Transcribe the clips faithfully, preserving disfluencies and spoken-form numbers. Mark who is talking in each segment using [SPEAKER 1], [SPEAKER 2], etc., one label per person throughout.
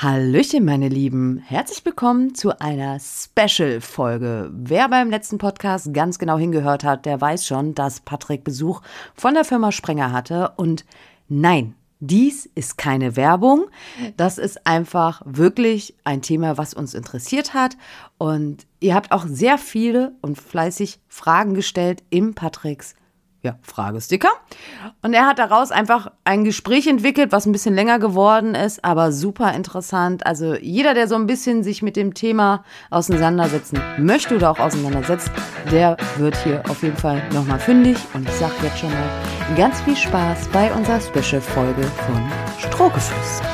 [SPEAKER 1] Hallöchen, meine Lieben. Herzlich willkommen zu einer Special-Folge. Wer beim letzten Podcast ganz genau hingehört hat, der weiß schon, dass Patrick Besuch von der Firma Sprenger hatte. Und nein, dies ist keine Werbung. Das ist einfach wirklich ein Thema, was uns interessiert hat. Und ihr habt auch sehr viele und fleißig Fragen gestellt im Patricks Ja, Fragesticker. Und er hat daraus einfach ein Gespräch entwickelt, was ein bisschen länger geworden ist, aber super interessant. Also jeder, der so ein bisschen sich mit dem Thema auseinandersetzen möchte oder auch auseinandersetzt, der wird hier auf jeden Fall nochmal fündig. Und ich sage jetzt schon mal ganz viel Spaß bei unserer Special-Folge von Strohgeflüster.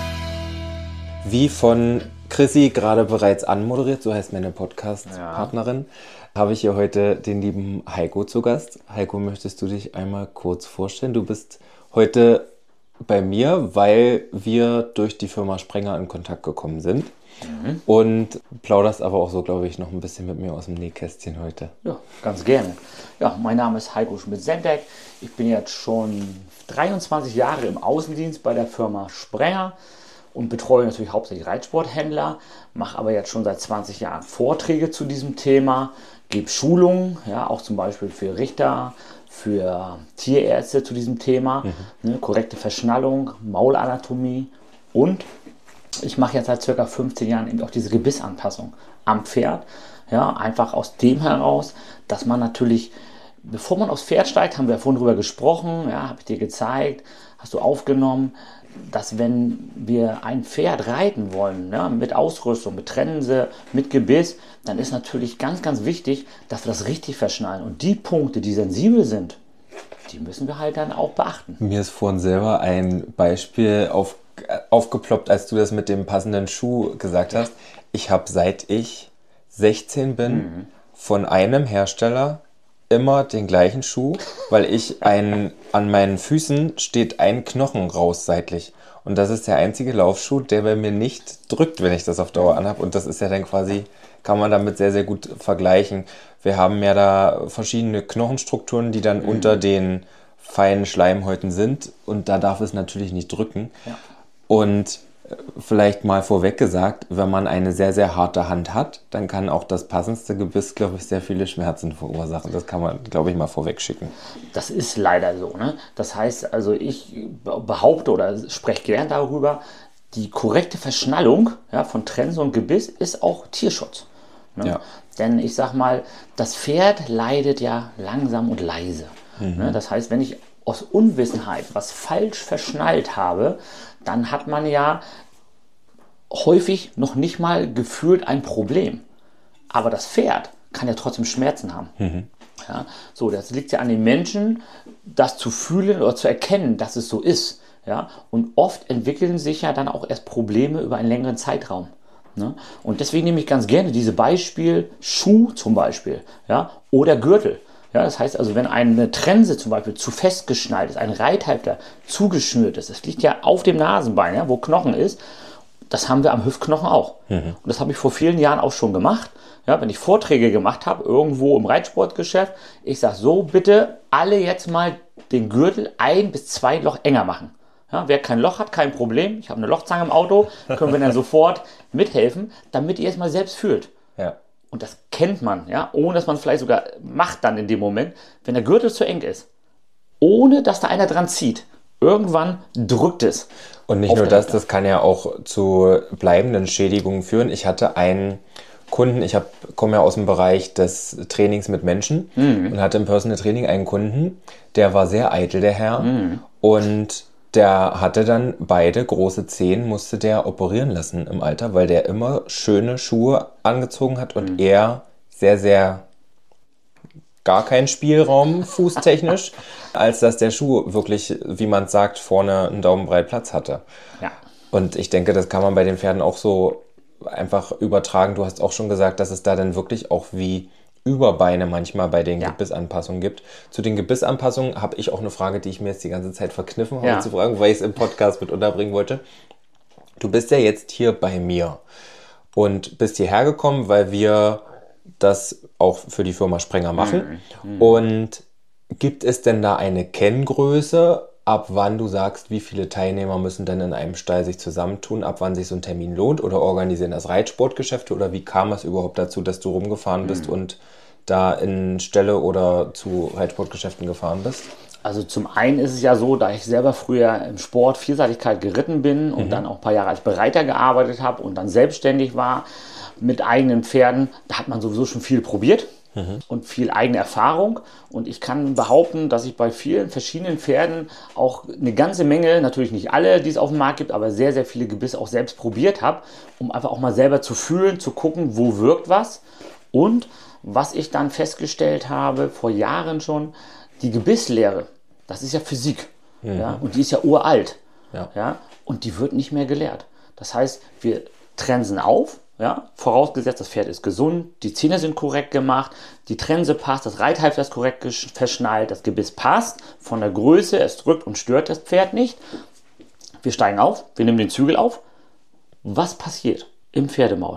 [SPEAKER 2] Wie von Chrissy gerade bereits anmoderiert, so heißt meine Podcast-Partnerin, ja, habe ich hier heute den lieben Heiko zu Gast. Heiko, möchtest du dich einmal kurz vorstellen? Du bist heute bei mir, weil wir durch die Firma Sprenger in Kontakt gekommen sind. Mhm. Und plauderst aber auch so, glaube ich, noch ein bisschen mit mir aus dem Nähkästchen heute.
[SPEAKER 3] Ja, ganz gerne. Ja, mein Name ist Heiko Schmidt-Sendeck. Ich bin jetzt schon dreiundzwanzig Jahre im Außendienst bei der Firma Sprenger und betreue natürlich hauptsächlich Reitsporthändler, mache aber jetzt schon seit zwanzig Jahren Vorträge zu diesem Thema, gebe Schulungen, ja, auch zum Beispiel für Richter, für Tierärzte zu diesem Thema, mhm. ne, korrekte Verschnallung, Maulanatomie, und ich mache jetzt seit circa fünfzehn Jahren eben auch diese Gebissanpassung am Pferd, ja, einfach aus dem heraus, dass man natürlich, bevor man aufs Pferd steigt, haben wir ja vorhin drüber gesprochen, ja, habe ich dir gezeigt, hast du aufgenommen, dass wenn wir ein Pferd reiten wollen, ja, mit Ausrüstung, mit Trense, mit Gebiss, dann ist natürlich ganz, ganz wichtig, dass wir das richtig verschnallen. Und die Punkte, die sensibel sind, die müssen wir halt dann auch beachten.
[SPEAKER 2] Mir ist vorhin selber ein Beispiel auf, aufgeploppt, als du das mit dem passenden Schuh gesagt hast. Ich habe, seit ich sechzehn bin, mhm. von einem Hersteller immer den gleichen Schuh, weil ich ein, an meinen Füßen steht ein Knochen raus seitlich. Und das ist der einzige Laufschuh, der bei mir nicht drückt, wenn ich das auf Dauer anhabe. Und das ist ja dann quasi, kann man damit sehr, sehr gut vergleichen. Wir haben ja da verschiedene Knochenstrukturen, die dann mhm. unter den feinen Schleimhäuten sind. Und da darf es natürlich nicht drücken. Ja. Und vielleicht mal vorweg gesagt, wenn man eine sehr, sehr harte Hand hat, dann kann auch das passendste Gebiss, glaube ich, sehr viele Schmerzen verursachen. Das kann man, glaube ich, mal vorweg schicken.
[SPEAKER 3] Das ist leider so, ne? Das heißt, also ich behaupte oder spreche gern darüber, die korrekte Verschnallung, ja, von Trense und Gebiss ist auch Tierschutz. Ne? Ja. Denn ich sag mal, das Pferd leidet ja langsam und leise. Mhm. Ne? Das heißt, wenn ich aus Unwissenheit was falsch verschnallt habe, dann hat man ja häufig noch nicht mal gefühlt ein Problem. Aber das Pferd kann ja trotzdem Schmerzen haben. Mhm. Ja, so, das liegt ja an den Menschen, das zu fühlen oder zu erkennen, dass es so ist. Ja, und oft entwickeln sich ja dann auch erst Probleme über einen längeren Zeitraum. Ne? Und deswegen nehme ich ganz gerne diese Beispiel Schuh zum Beispiel, ja, oder Gürtel. Ja, das heißt also, wenn eine Trense zum Beispiel zu fest geschnallt ist, ein Reithalfter zugeschnürt ist, das liegt ja auf dem Nasenbein, ja, wo Knochen ist, das haben wir am Hüftknochen auch. Mhm. Und das habe ich vor vielen Jahren auch schon gemacht. Ja, wenn ich Vorträge gemacht habe, irgendwo im Reitsportgeschäft, ich sage so, bitte alle jetzt mal den Gürtel ein bis zwei Loch enger machen. Ja, wer kein Loch hat, kein Problem. Ich habe eine Lochzange im Auto, können wir dann sofort mithelfen, damit ihr es mal selbst fühlt. Ja. Und das kennt man, ja, ohne dass man vielleicht sogar macht dann in dem Moment, wenn der Gürtel zu eng ist, ohne dass da einer dran zieht. Irgendwann drückt es.
[SPEAKER 2] Und nicht nur das, das kann ja auch zu bleibenden Schädigungen führen. Ich hatte einen Kunden, ich hab, komme ja aus dem Bereich des Trainings mit Menschen mhm. und hatte im Personal Training einen Kunden, der war sehr eitel, der Herr, mhm. und der hatte dann beide große Zehen, musste der operieren lassen im Alter, weil der immer schöne Schuhe angezogen hat und mhm. er sehr, sehr gar keinen Spielraum fußtechnisch, als dass der Schuh wirklich, wie man sagt, vorne einen Daumenbreit Platz hatte. Ja. Und ich denke, das kann man bei den Pferden auch so einfach übertragen. Du hast auch schon gesagt, dass es da dann wirklich auch wie Überbeine manchmal bei den ja. Gebissanpassungen gibt. Zu den Gebissanpassungen habe ich auch eine Frage, die ich mir jetzt die ganze Zeit verkniffen habe ja. zu fragen, weil ich es im Podcast mit unterbringen wollte. Du bist ja jetzt hier bei mir und bist hierher gekommen, weil wir das auch für die Firma Sprenger machen. Mhm. Mhm. Und gibt es denn da eine Kenngröße ab wann du sagst, wie viele Teilnehmer müssen denn in einem Stall sich zusammentun, ab wann sich so ein Termin lohnt, oder organisieren das Reitsportgeschäfte, oder wie kam es überhaupt dazu, dass du rumgefahren bist mhm. und da in Ställe oder zu Reitsportgeschäften gefahren bist?
[SPEAKER 3] Also zum einen ist es ja so, da ich selber früher im Sport Vielseitigkeit geritten bin und mhm. dann auch ein paar Jahre als Bereiter gearbeitet habe und dann selbstständig war mit eigenen Pferden, da hat man sowieso schon viel probiert. Mhm. Und viel eigene Erfahrung, und ich kann behaupten, dass ich bei vielen verschiedenen Pferden auch eine ganze Menge, natürlich nicht alle, die es auf dem Markt gibt, aber sehr, sehr viele Gebisse auch selbst probiert habe, um einfach auch mal selber zu fühlen, zu gucken, wo wirkt was. Und was ich dann festgestellt habe, vor Jahren schon, die Gebisslehre, das ist ja Physik, mhm. ja, und die ist ja uralt, ja. Ja, und die wird nicht mehr gelehrt. Das heißt, wir trensen auf, ja, vorausgesetzt, das Pferd ist gesund, die Zähne sind korrekt gemacht, die Trense passt, das Reithalfter ist korrekt verschnallt, das Gebiss passt von der Größe, es drückt und stört das Pferd nicht. Wir steigen auf, wir nehmen den Zügel auf. Was passiert im Pferdemaul?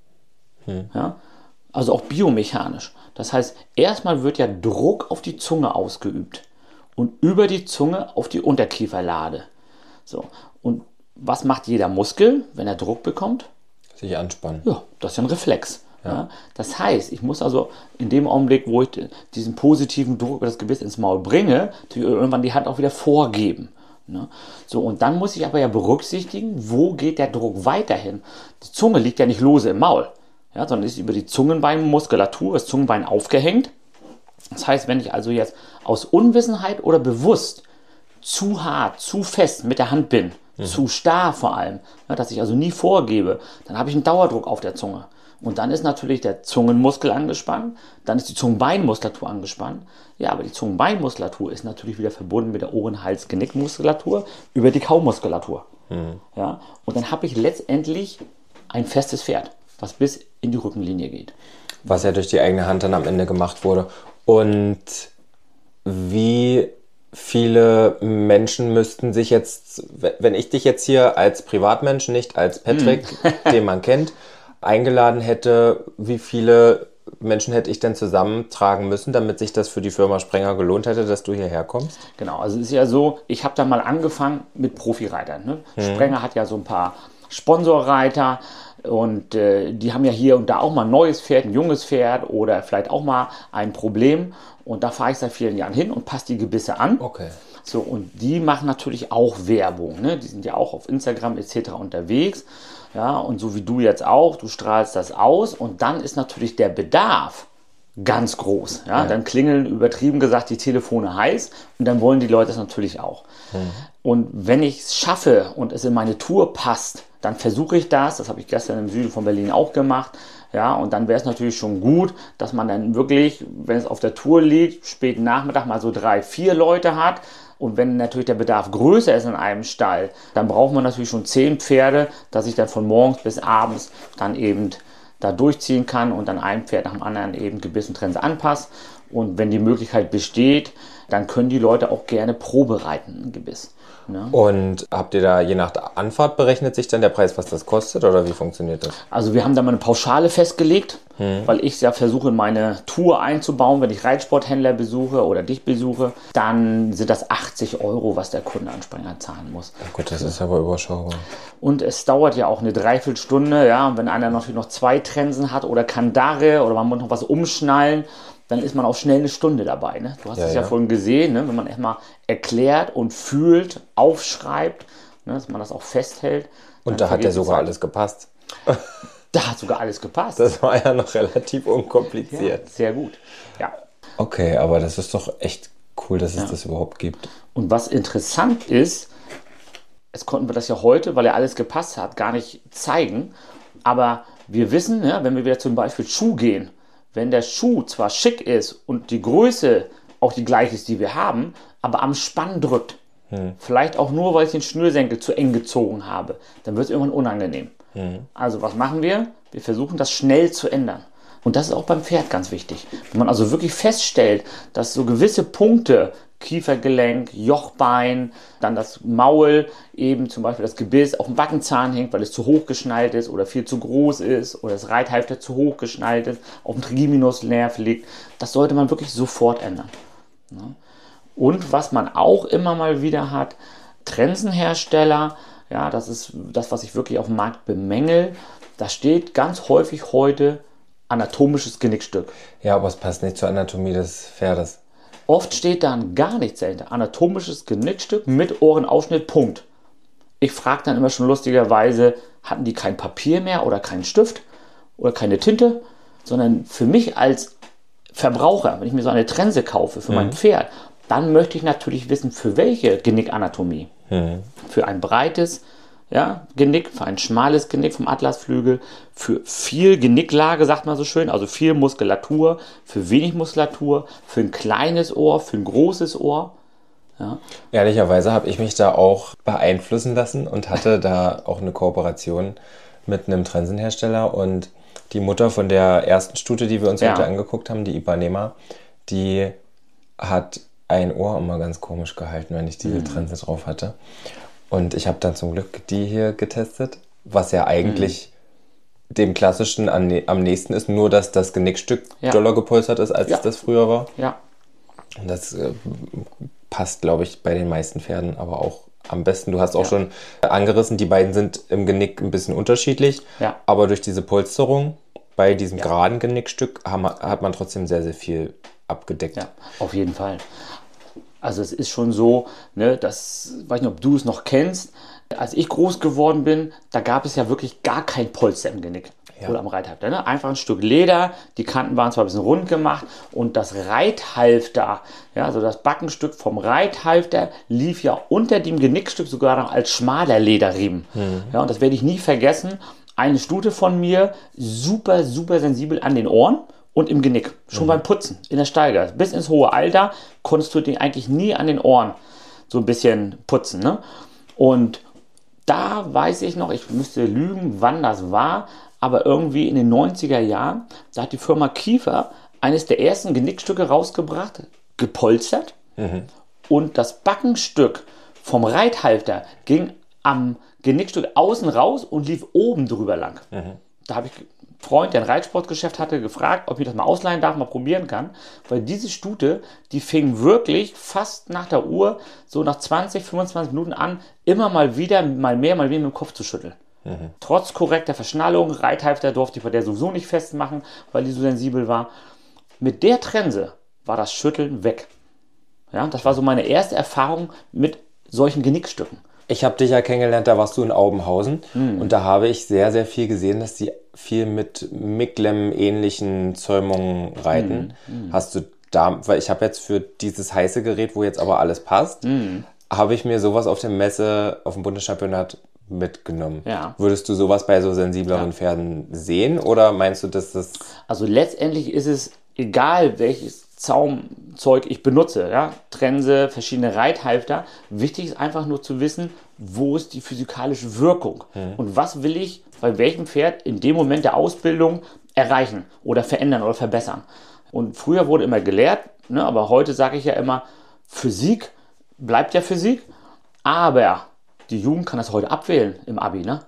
[SPEAKER 3] Hm. Ja, also auch biomechanisch. Das heißt, erstmal wird ja Druck auf die Zunge ausgeübt und über die Zunge auf die Unterkieferlade. So. Und was macht jeder Muskel, wenn er Druck bekommt?
[SPEAKER 2] Sich anspannen.
[SPEAKER 3] Ja, das ist ja ein Reflex. Ja. Ja. Das heißt, ich muss also in dem Augenblick, wo ich diesen positiven Druck über das Gebiss ins Maul bringe, irgendwann die Hand auch wieder vorgeben. Ne? So, und dann muss ich aber ja berücksichtigen, wo geht der Druck weiterhin. Die Zunge liegt ja nicht lose im Maul, ja, sondern ist über die Zungenbeinmuskulatur, das Zungenbein aufgehängt. Das heißt, wenn ich also jetzt aus Unwissenheit oder bewusst zu hart, zu fest mit der Hand bin, mhm. zu starr vor allem, ja, dass ich also nie vorgebe, dann habe ich einen Dauerdruck auf der Zunge. Und dann ist natürlich der Zungenmuskel angespannt, dann ist die Zungenbeinmuskulatur angespannt. Ja, aber die Zungenbeinmuskulatur ist natürlich wieder verbunden mit der Ohren-Hals-Genickmuskulatur über die Kaumuskulatur. Mhm. Ja, und dann habe ich letztendlich ein festes Pferd, was bis in die Rückenlinie geht.
[SPEAKER 2] Was ja durch die eigene Hand dann am Ende gemacht wurde. Und wie viele Menschen müssten sich jetzt, wenn ich dich jetzt hier als Privatmensch, nicht als Patrick, mm. den man kennt, eingeladen hätte, wie viele Menschen hätte ich denn zusammentragen müssen, damit sich das für die Firma Sprenger gelohnt hätte, dass du hierher kommst?
[SPEAKER 3] Genau, also es ist ja so, ich habe da mal angefangen mit Profireitern. Ne? Hm. Sprenger hat ja so ein paar Sponsorreiter, und äh, die haben ja hier und da auch mal ein neues Pferd, ein junges Pferd oder vielleicht auch mal ein Problem. Und da fahre ich seit vielen Jahren hin und passe die Gebisse an.
[SPEAKER 2] Okay.
[SPEAKER 3] So, und die machen natürlich auch Werbung. Ne? Die sind ja auch auf Instagram et cetera unterwegs. Ja, und so wie du jetzt auch, du strahlst das aus. Und dann ist natürlich der Bedarf ganz groß. Ja? Ja. Dann klingeln, übertrieben gesagt, die Telefone heiß. Und dann wollen die Leute es natürlich auch. Mhm. Und wenn ich es schaffe und es in meine Tour passt, dann versuche ich das. Das habe ich gestern im Süden von Berlin auch gemacht. Ja, und dann wäre es natürlich schon gut, dass man dann wirklich, wenn es auf der Tour liegt, späten Nachmittag mal so drei, vier Leute hat. Und wenn natürlich der Bedarf größer ist in einem Stall, dann braucht man natürlich schon zehn Pferde, dass ich dann von morgens bis abends dann eben da durchziehen kann und dann ein Pferd nach dem anderen eben Gebiss und Trense anpasst. Und wenn die Möglichkeit besteht, dann können die Leute auch gerne Probe reiten, ein Gebiss. Ne?
[SPEAKER 2] Und habt ihr da je nach Anfahrt berechnet sich dann der Preis, was das kostet, oder wie funktioniert das?
[SPEAKER 3] Also wir haben da mal eine Pauschale festgelegt, hm. weil ich ja versuche, in meine Tour einzubauen, wenn ich Reitsporthändler besuche oder dich besuche, dann sind das achtzig Euro, was der Kunde an Sprenger zahlen muss.
[SPEAKER 2] Ja gut, das ist aber überschaubar.
[SPEAKER 3] Und es dauert ja auch eine Dreiviertelstunde, ja, und wenn einer natürlich noch zwei Trensen hat oder Kandare oder man muss noch was umschnallen, dann ist man auch schnell eine Stunde dabei. Ne? Du hast ja, es ja, ja vorhin gesehen, ne? Wenn man erstmal erklärt und fühlt, aufschreibt, ne? Dass man das auch festhält.
[SPEAKER 2] Und da hat ja sogar alles gepasst.
[SPEAKER 3] Da hat sogar alles gepasst.
[SPEAKER 2] Das war ja noch relativ unkompliziert.
[SPEAKER 3] Ja, sehr gut, ja.
[SPEAKER 2] Okay, aber das ist doch echt cool, dass es ja. das überhaupt gibt.
[SPEAKER 3] Und was interessant ist, jetzt konnten wir das ja heute, weil ja alles gepasst hat, gar nicht zeigen, aber wir wissen, ja, wenn wir wieder zum Beispiel Schuh gehen, wenn der Schuh zwar schick ist und die Größe auch die gleiche ist, die wir haben, aber am Spann drückt, hm. vielleicht auch nur, weil ich den Schnürsenkel zu eng gezogen habe, dann wird es irgendwann unangenehm. Hm. Also was machen wir? Wir versuchen das schnell zu ändern. Und das ist auch beim Pferd ganz wichtig. Wenn man also wirklich feststellt, dass so gewisse Punkte, Kiefergelenk, Jochbein, dann das Maul, eben zum Beispiel das Gebiss auf dem Backenzahn hängt, weil es zu hoch geschnallt ist oder viel zu groß ist oder das Reithalfter zu hoch geschnallt ist, auf dem Trigeminusnerv liegt, das sollte man wirklich sofort ändern. Und was man auch immer mal wieder hat, Trensenhersteller, ja, das ist das, was ich wirklich auf dem Markt bemängel. Da steht ganz häufig heute anatomisches Genickstück.
[SPEAKER 2] Ja, aber es passt nicht zur Anatomie des Pferdes.
[SPEAKER 3] Oft steht dann gar nichts dahinter. Anatomisches Genickstück mit Ohrenausschnitt, Punkt. Ich frage dann immer schon lustigerweise, hatten die kein Papier mehr oder keinen Stift oder keine Tinte? Sondern für mich als Verbraucher, wenn ich mir so eine Trense kaufe für mhm. mein Pferd, dann möchte ich natürlich wissen, für welche Genickanatomie. Mhm. Für ein breites ja, Genick, für ein schmales Genick vom Atlasflügel, für viel Genicklage, sagt man so schön, also viel Muskulatur, für wenig Muskulatur, für ein kleines Ohr, für ein großes Ohr. Ja.
[SPEAKER 2] Ehrlicherweise habe ich mich da auch beeinflussen lassen und hatte da auch eine Kooperation mit einem Trensenhersteller, und die Mutter von der ersten Stute, die wir uns ja. heute angeguckt haben, die Ipanema, die hat ein Ohr immer ganz komisch gehalten, wenn ich diese mhm. Trense drauf hatte. Und ich habe dann zum Glück die hier getestet, was ja eigentlich mhm. dem klassischen an, am nächsten ist, nur dass das Genickstück ja. doller gepolstert ist, als ja. es das früher war.
[SPEAKER 3] Ja.
[SPEAKER 2] Und das äh, passt, glaube ich, bei den meisten Pferden aber auch am besten. Du hast auch ja. schon angerissen, die beiden sind im Genick ein bisschen unterschiedlich,
[SPEAKER 3] ja.
[SPEAKER 2] aber durch diese Polsterung bei diesem ja. geraden Genickstück haben, hat man trotzdem sehr, sehr viel abgedeckt.
[SPEAKER 3] Ja, auf jeden Fall. Also es ist schon so, ne, das, ich weiß nicht, ob du es noch kennst, als ich groß geworden bin, da gab es ja wirklich gar kein Polster im Genick ja. oder am Reithalfter. Ne? Einfach ein Stück Leder, die Kanten waren zwar ein bisschen rund gemacht und das Reithalfter, ja, also das Backenstück vom Reithalfter lief ja unter dem Genickstück sogar noch als schmaler Lederriemen. Mhm. Ja, und das werde ich nie vergessen. Eine Stute von mir, super, super sensibel an den Ohren und im Genick. Schon mhm. beim Putzen, in der Steiger. Bis ins hohe Alter konntest du den eigentlich nie an den Ohren so ein bisschen putzen. Ne? Und da weiß ich noch, ich müsste lügen, wann das war, aber irgendwie in den neunziger Jahren, da hat die Firma Kiefer eines der ersten Genickstücke rausgebracht, gepolstert. Mhm. Und das Backenstück vom Reithalfter ging am Genickstück außen raus und lief oben drüber lang. Mhm. Da habe ich einen Freund, der ein Reitsportgeschäft hatte, gefragt, ob ich das mal ausleihen darf, mal probieren kann. Weil diese Stute, die fing wirklich fast nach der Uhr, so nach zwanzig, fünfundzwanzig Minuten an, immer mal wieder, mal mehr, mal weniger mit dem Kopf zu schütteln. Mhm. Trotz korrekter Verschnallung, Reithalfter durfte ich bei der sowieso nicht festmachen, weil die so sensibel war. Mit der Trense war das Schütteln weg. Ja, das war so meine erste Erfahrung mit solchen Genickstücken.
[SPEAKER 2] Ich habe dich ja kennengelernt, da warst du in Aubenhausen mhm. und da habe ich sehr, sehr viel gesehen, dass die viel mit Miglem-ähnlichen Zäumungen reiten. Mhm. Hast du da, weil ich habe jetzt für dieses heiße Gerät, wo jetzt aber alles passt, mhm. habe ich mir sowas auf der Messe, auf dem Bundeschampionat mitgenommen. Ja. Würdest du sowas bei so sensibleren ja. Pferden sehen oder meinst du, dass das...
[SPEAKER 3] Also letztendlich ist es egal, welches Zaumzeug ich benutze, ja, Trense, verschiedene Reithalfter. Wichtig ist einfach nur zu wissen, wo ist die physikalische Wirkung mhm. und was will ich bei welchem Pferd in dem Moment der Ausbildung erreichen oder verändern oder verbessern. Und früher wurde immer gelehrt, ne, aber heute sage ich ja immer, Physik bleibt ja Physik, aber die Jugend kann das heute abwählen im Abi, ne?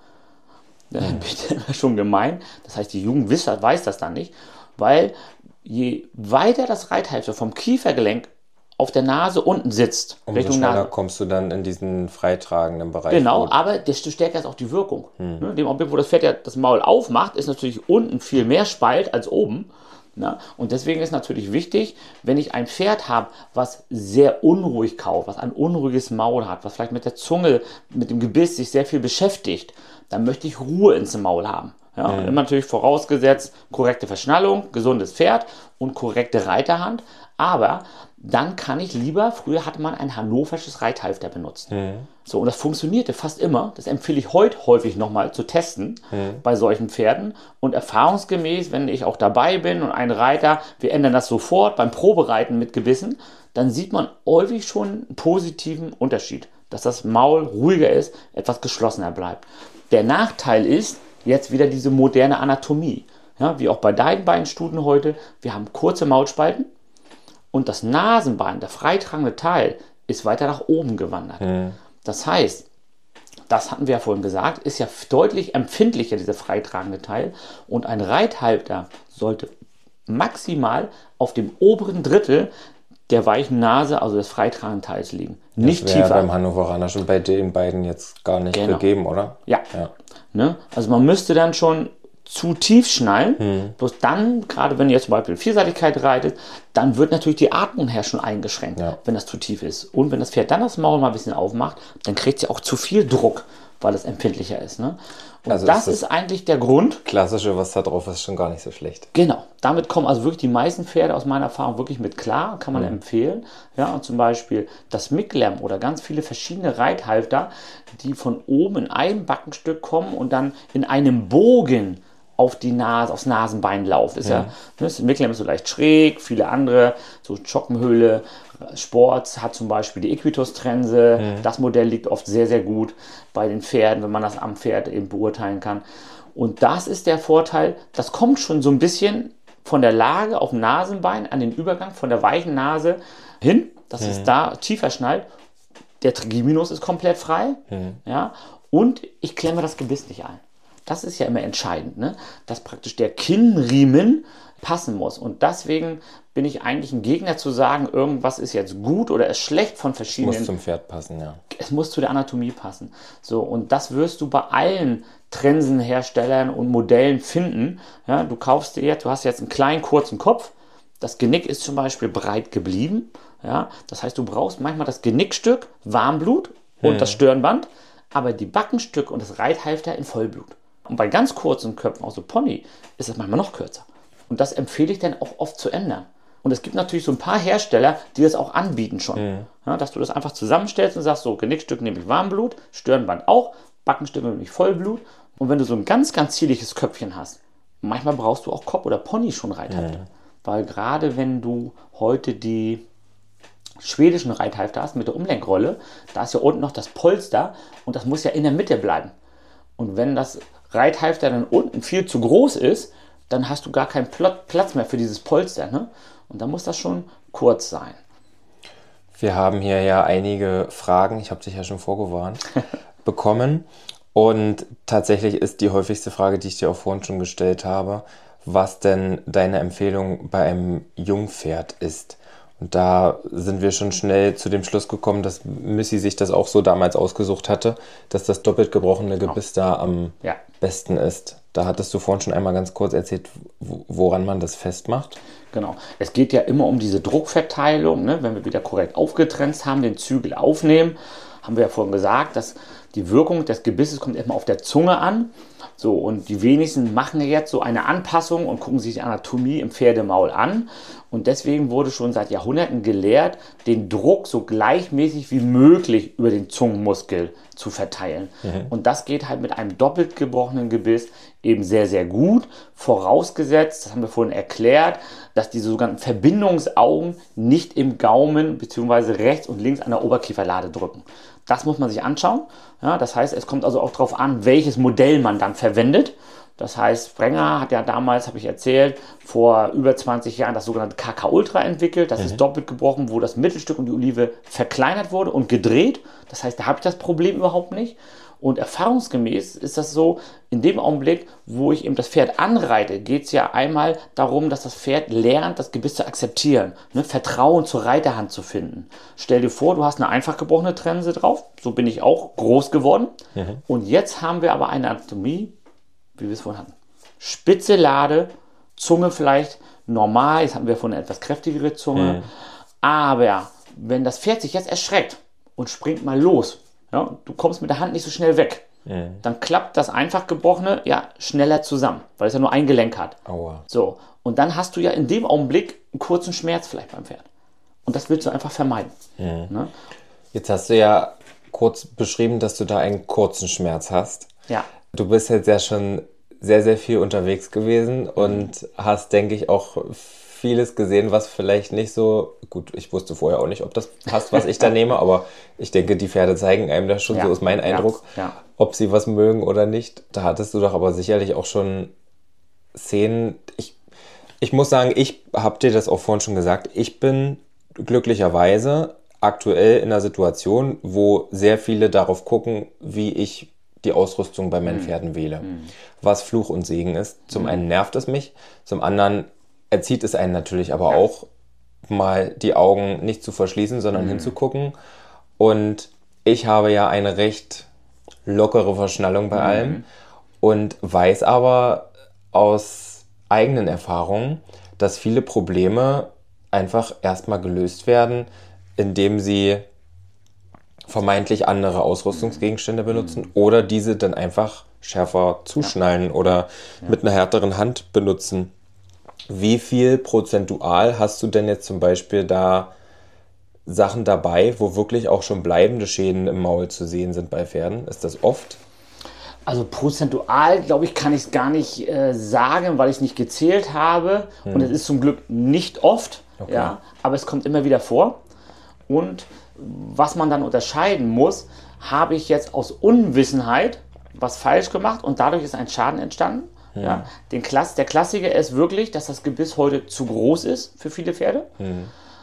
[SPEAKER 3] Da bin ich immer schon gemein. Das heißt, die Jugend weiß, weiß das dann nicht, weil je weiter das Reithalfter vom Kiefergelenk auf der Nase unten sitzt,
[SPEAKER 2] umso Richtung schneller Nase, kommst du dann in diesen freitragenden Bereich.
[SPEAKER 3] Genau, gut. Aber desto stärker ist auch die Wirkung. Hm. Ne, dem Augenblick, wo das Pferd ja das Maul aufmacht, ist natürlich unten viel mehr Spalt als oben. Ne? Und deswegen ist natürlich wichtig, wenn ich ein Pferd habe, was sehr unruhig kaut, was ein unruhiges Maul hat, was vielleicht mit der Zunge, mit dem Gebiss sich sehr viel beschäftigt, dann möchte ich Ruhe ins Maul haben. Ja, mhm. Immer natürlich vorausgesetzt korrekte Verschnallung, gesundes Pferd und korrekte Reiterhand. Aber dann kann ich lieber, früher hatte man ein hannoversches Reithalfter benutzt. Mhm. So, und das funktionierte fast immer. Das empfehle ich heute häufig nochmal zu testen mhm. bei solchen Pferden. Und erfahrungsgemäß, wenn ich auch dabei bin und ein Reiter, wir ändern das sofort beim Probereiten mit Gebissen, dann sieht man häufig schon einen positiven Unterschied. Dass das Maul ruhiger ist, etwas geschlossener bleibt. Der Nachteil ist, jetzt wieder diese moderne Anatomie. Ja, wie auch bei deinen beiden Stuten heute. Wir haben kurze Maulspalten und das Nasenbein, der freitragende Teil, ist weiter nach oben gewandert. Mhm. Das heißt, das hatten wir ja vorhin gesagt, ist ja deutlich empfindlicher, dieser freitragende Teil. Und ein Reithalfter sollte maximal auf dem oberen Drittel der weichen Nase, also des freitragenden Teils liegen. Nicht
[SPEAKER 2] das wäre
[SPEAKER 3] tiefer.
[SPEAKER 2] Beim Hannoveraner schon bei den beiden jetzt gar nicht
[SPEAKER 3] Genau.
[SPEAKER 2] gegeben, oder?
[SPEAKER 3] Ja.
[SPEAKER 2] ja.
[SPEAKER 3] Ne? Also man müsste dann schon zu tief schnallen,
[SPEAKER 2] hm.
[SPEAKER 3] bloß dann, gerade wenn ihr jetzt zum Beispiel Vielseitigkeit reitet, dann wird natürlich die Atmung her schon eingeschränkt,
[SPEAKER 2] ja.
[SPEAKER 3] wenn das zu tief ist. Und wenn das Pferd dann das Maul mal ein bisschen aufmacht, dann kriegt sie auch zu viel Druck, weil es empfindlicher ist. Ne? Und
[SPEAKER 2] also
[SPEAKER 3] das
[SPEAKER 2] ist,
[SPEAKER 3] ist eigentlich der Grund.
[SPEAKER 2] Klassische, was da drauf ist, schon gar nicht so schlecht.
[SPEAKER 3] Genau, damit kommen also wirklich die meisten Pferde aus meiner Erfahrung wirklich mit klar, kann man mhm. empfehlen. Ja, und zum Beispiel das Micklem oder ganz viele verschiedene Reithalfter, die von oben in einem Backenstück kommen und dann in einem Bogen auf die Nase, aufs Nasenbein laufen. Ist ja. Ja, das Micklem ist so leicht schräg, viele andere, so Schockenhöhle, Sports hat zum Beispiel die Equitus-Trense. Mhm. Das Modell liegt oft sehr, sehr gut bei den Pferden, wenn man das am Pferd eben beurteilen kann. Und das ist der Vorteil, das kommt schon so ein bisschen von der Lage auf dem Nasenbein an den Übergang von der weichen Nase hin, dass mhm. es da tiefer schnallt. Der Trigeminus ist komplett frei. Mhm. Ja, und ich klemme das Gebiss nicht ein. Das ist ja immer entscheidend, ne? Dass praktisch der Kinnriemen passen muss. Und deswegen bin ich eigentlich ein Gegner zu sagen, irgendwas ist jetzt gut oder ist schlecht von verschiedenen.
[SPEAKER 2] Es muss zum Pferd passen, ja.
[SPEAKER 3] Es muss zu der Anatomie passen. So, und das wirst du bei allen Trensenherstellern und Modellen finden. Ja, du kaufst dir jetzt, du hast jetzt einen kleinen, kurzen Kopf. Das Genick ist zum Beispiel breit geblieben. Ja, das heißt, du brauchst manchmal das Genickstück, Warmblut und hm. das Stirnband, aber die Backenstücke und das Reithalfter in Vollblut. Und bei ganz kurzen Köpfen, also Pony, ist es manchmal noch kürzer. Und das empfehle ich dann auch oft zu ändern. Und es gibt natürlich so ein paar Hersteller, die das auch anbieten schon. Mhm. Ja, dass du das einfach zusammenstellst und sagst, so Genickstück nehme ich Warmblut, Stirnband auch, Backenstück nehme ich Vollblut. Und wenn du so ein ganz, ganz zierliches Köpfchen hast, manchmal brauchst du auch Kopf oder Pony schon Reithalfter. Mhm. Weil gerade wenn du heute die schwedischen Reithalfter hast mit der Umlenkrolle, da ist ja unten noch das Polster und das muss ja in der Mitte bleiben. Und wenn das Reithalfter dann unten viel zu groß ist, dann hast du gar keinen Platz mehr für dieses Polster. Ne? Und dann muss das schon kurz sein.
[SPEAKER 2] Wir haben hier ja einige Fragen, ich habe dich ja schon vorgewarnt, bekommen. Und tatsächlich ist die häufigste Frage, die ich dir auch vorhin schon gestellt habe, was denn deine Empfehlung bei einem Jungpferd ist. Und da sind wir schon schnell zu dem Schluss gekommen, dass Missy sich das auch so damals ausgesucht hatte, dass das doppelt gebrochene Gebiss da am ja. besten ist. Da hattest du vorhin schon einmal ganz kurz erzählt, woran man das festmacht.
[SPEAKER 3] Genau. Es geht ja immer um diese Druckverteilung. Ne? Wenn wir wieder korrekt aufgetrennt haben, den Zügel aufnehmen, haben wir ja vorhin gesagt, dass die Wirkung des Gebisses kommt erstmal auf der Zunge an. So, und die wenigsten machen jetzt so eine Anpassung und gucken sich die Anatomie im Pferdemaul an. Und deswegen wurde schon seit Jahrhunderten gelehrt, den Druck so gleichmäßig wie möglich über den Zungenmuskel zu verteilen. Mhm. Und das geht halt mit einem doppelt gebrochenen Gebiss eben sehr, sehr gut. Vorausgesetzt, das haben wir vorhin erklärt, dass diese sogenannten Verbindungsaugen nicht im Gaumen bzw. rechts und links an der Oberkieferlade drücken. Das muss man sich anschauen. Ja, das heißt, es kommt also auch darauf an, welches Modell man dann verwendet. Das heißt, Sprenger hat ja damals, habe ich erzählt, vor über zwanzig Jahren das sogenannte K K Ultra entwickelt. Das mhm. ist doppelt gebrochen, wo das Mittelstück und die Olive verkleinert wurde und gedreht. Das heißt, da habe ich das Problem überhaupt nicht. Und erfahrungsgemäß ist das so, in dem Augenblick, wo ich eben das Pferd anreite, geht es ja einmal darum, dass das Pferd lernt, das Gebiss zu akzeptieren, ne? Vertrauen zur Reiterhand zu finden. Stell dir vor, du hast eine einfach gebrochene Trense drauf, so bin ich auch groß geworden. Mhm. Und jetzt haben wir aber eine Anatomie, wie wir es vorhin hatten. Spitze Lade, Zunge vielleicht normal, jetzt haben wir vorhin eine etwas kräftigere Zunge. Mhm. Aber wenn das Pferd sich jetzt erschreckt und springt mal los, ja, du kommst mit der Hand nicht so schnell weg, mhm. dann klappt das einfach gebrochene ja schneller zusammen, weil es ja nur ein Gelenk hat.
[SPEAKER 2] Aua.
[SPEAKER 3] So, und dann hast du ja in dem Augenblick einen kurzen Schmerz vielleicht beim Pferd. Und das willst du einfach vermeiden. Mhm. Ne?
[SPEAKER 2] Jetzt hast du ja kurz beschrieben, dass du da einen kurzen Schmerz hast.
[SPEAKER 3] Ja.
[SPEAKER 2] Du bist jetzt ja schon sehr, sehr viel unterwegs gewesen mhm. und hast, denke ich, auch vieles gesehen, was vielleicht nicht so, gut, ich wusste vorher auch nicht, ob das passt, was ich da nehme, aber ich denke, die Pferde zeigen einem das schon, ja. so ist mein Eindruck,
[SPEAKER 3] ja. Ja.
[SPEAKER 2] ob sie was mögen oder nicht. Da hattest du doch aber sicherlich auch schon Szenen. Ich, ich muss sagen, ich habe dir das auch vorhin schon gesagt, ich bin glücklicherweise aktuell in einer Situation, wo sehr viele darauf gucken, wie ich die Ausrüstung bei meinen mhm. Pferden wähle. Mhm. Was Fluch und Segen ist. Zum mhm. einen nervt es mich, zum anderen erzieht es einen natürlich aber ja. auch mal die Augen nicht zu verschließen, sondern mhm. hinzugucken. Und ich habe ja eine recht lockere Verschnallung bei mhm. allem und weiß aber aus eigenen Erfahrungen, dass viele Probleme einfach erstmal gelöst werden, indem sie vermeintlich andere Ausrüstungsgegenstände benutzen mhm. oder diese dann einfach schärfer zuschnallen ja. oder ja. mit einer härteren Hand benutzen. Wie viel prozentual hast du denn jetzt zum Beispiel da Sachen dabei, wo wirklich auch schon bleibende Schäden im Maul zu sehen sind bei Pferden? Ist das oft?
[SPEAKER 3] Also prozentual, glaube ich, kann ich es gar nicht äh, sagen, weil ich es nicht gezählt habe. Hm. Und es ist zum Glück nicht oft, okay. ja, aber es kommt immer wieder vor. Und was man dann unterscheiden muss, habe ich jetzt aus Unwissenheit was falsch gemacht und dadurch ist ein Schaden entstanden. Hm. Ja. Den Klass, der Klassiker ist wirklich, dass das Gebiss heute zu groß ist für viele Pferde. Hm.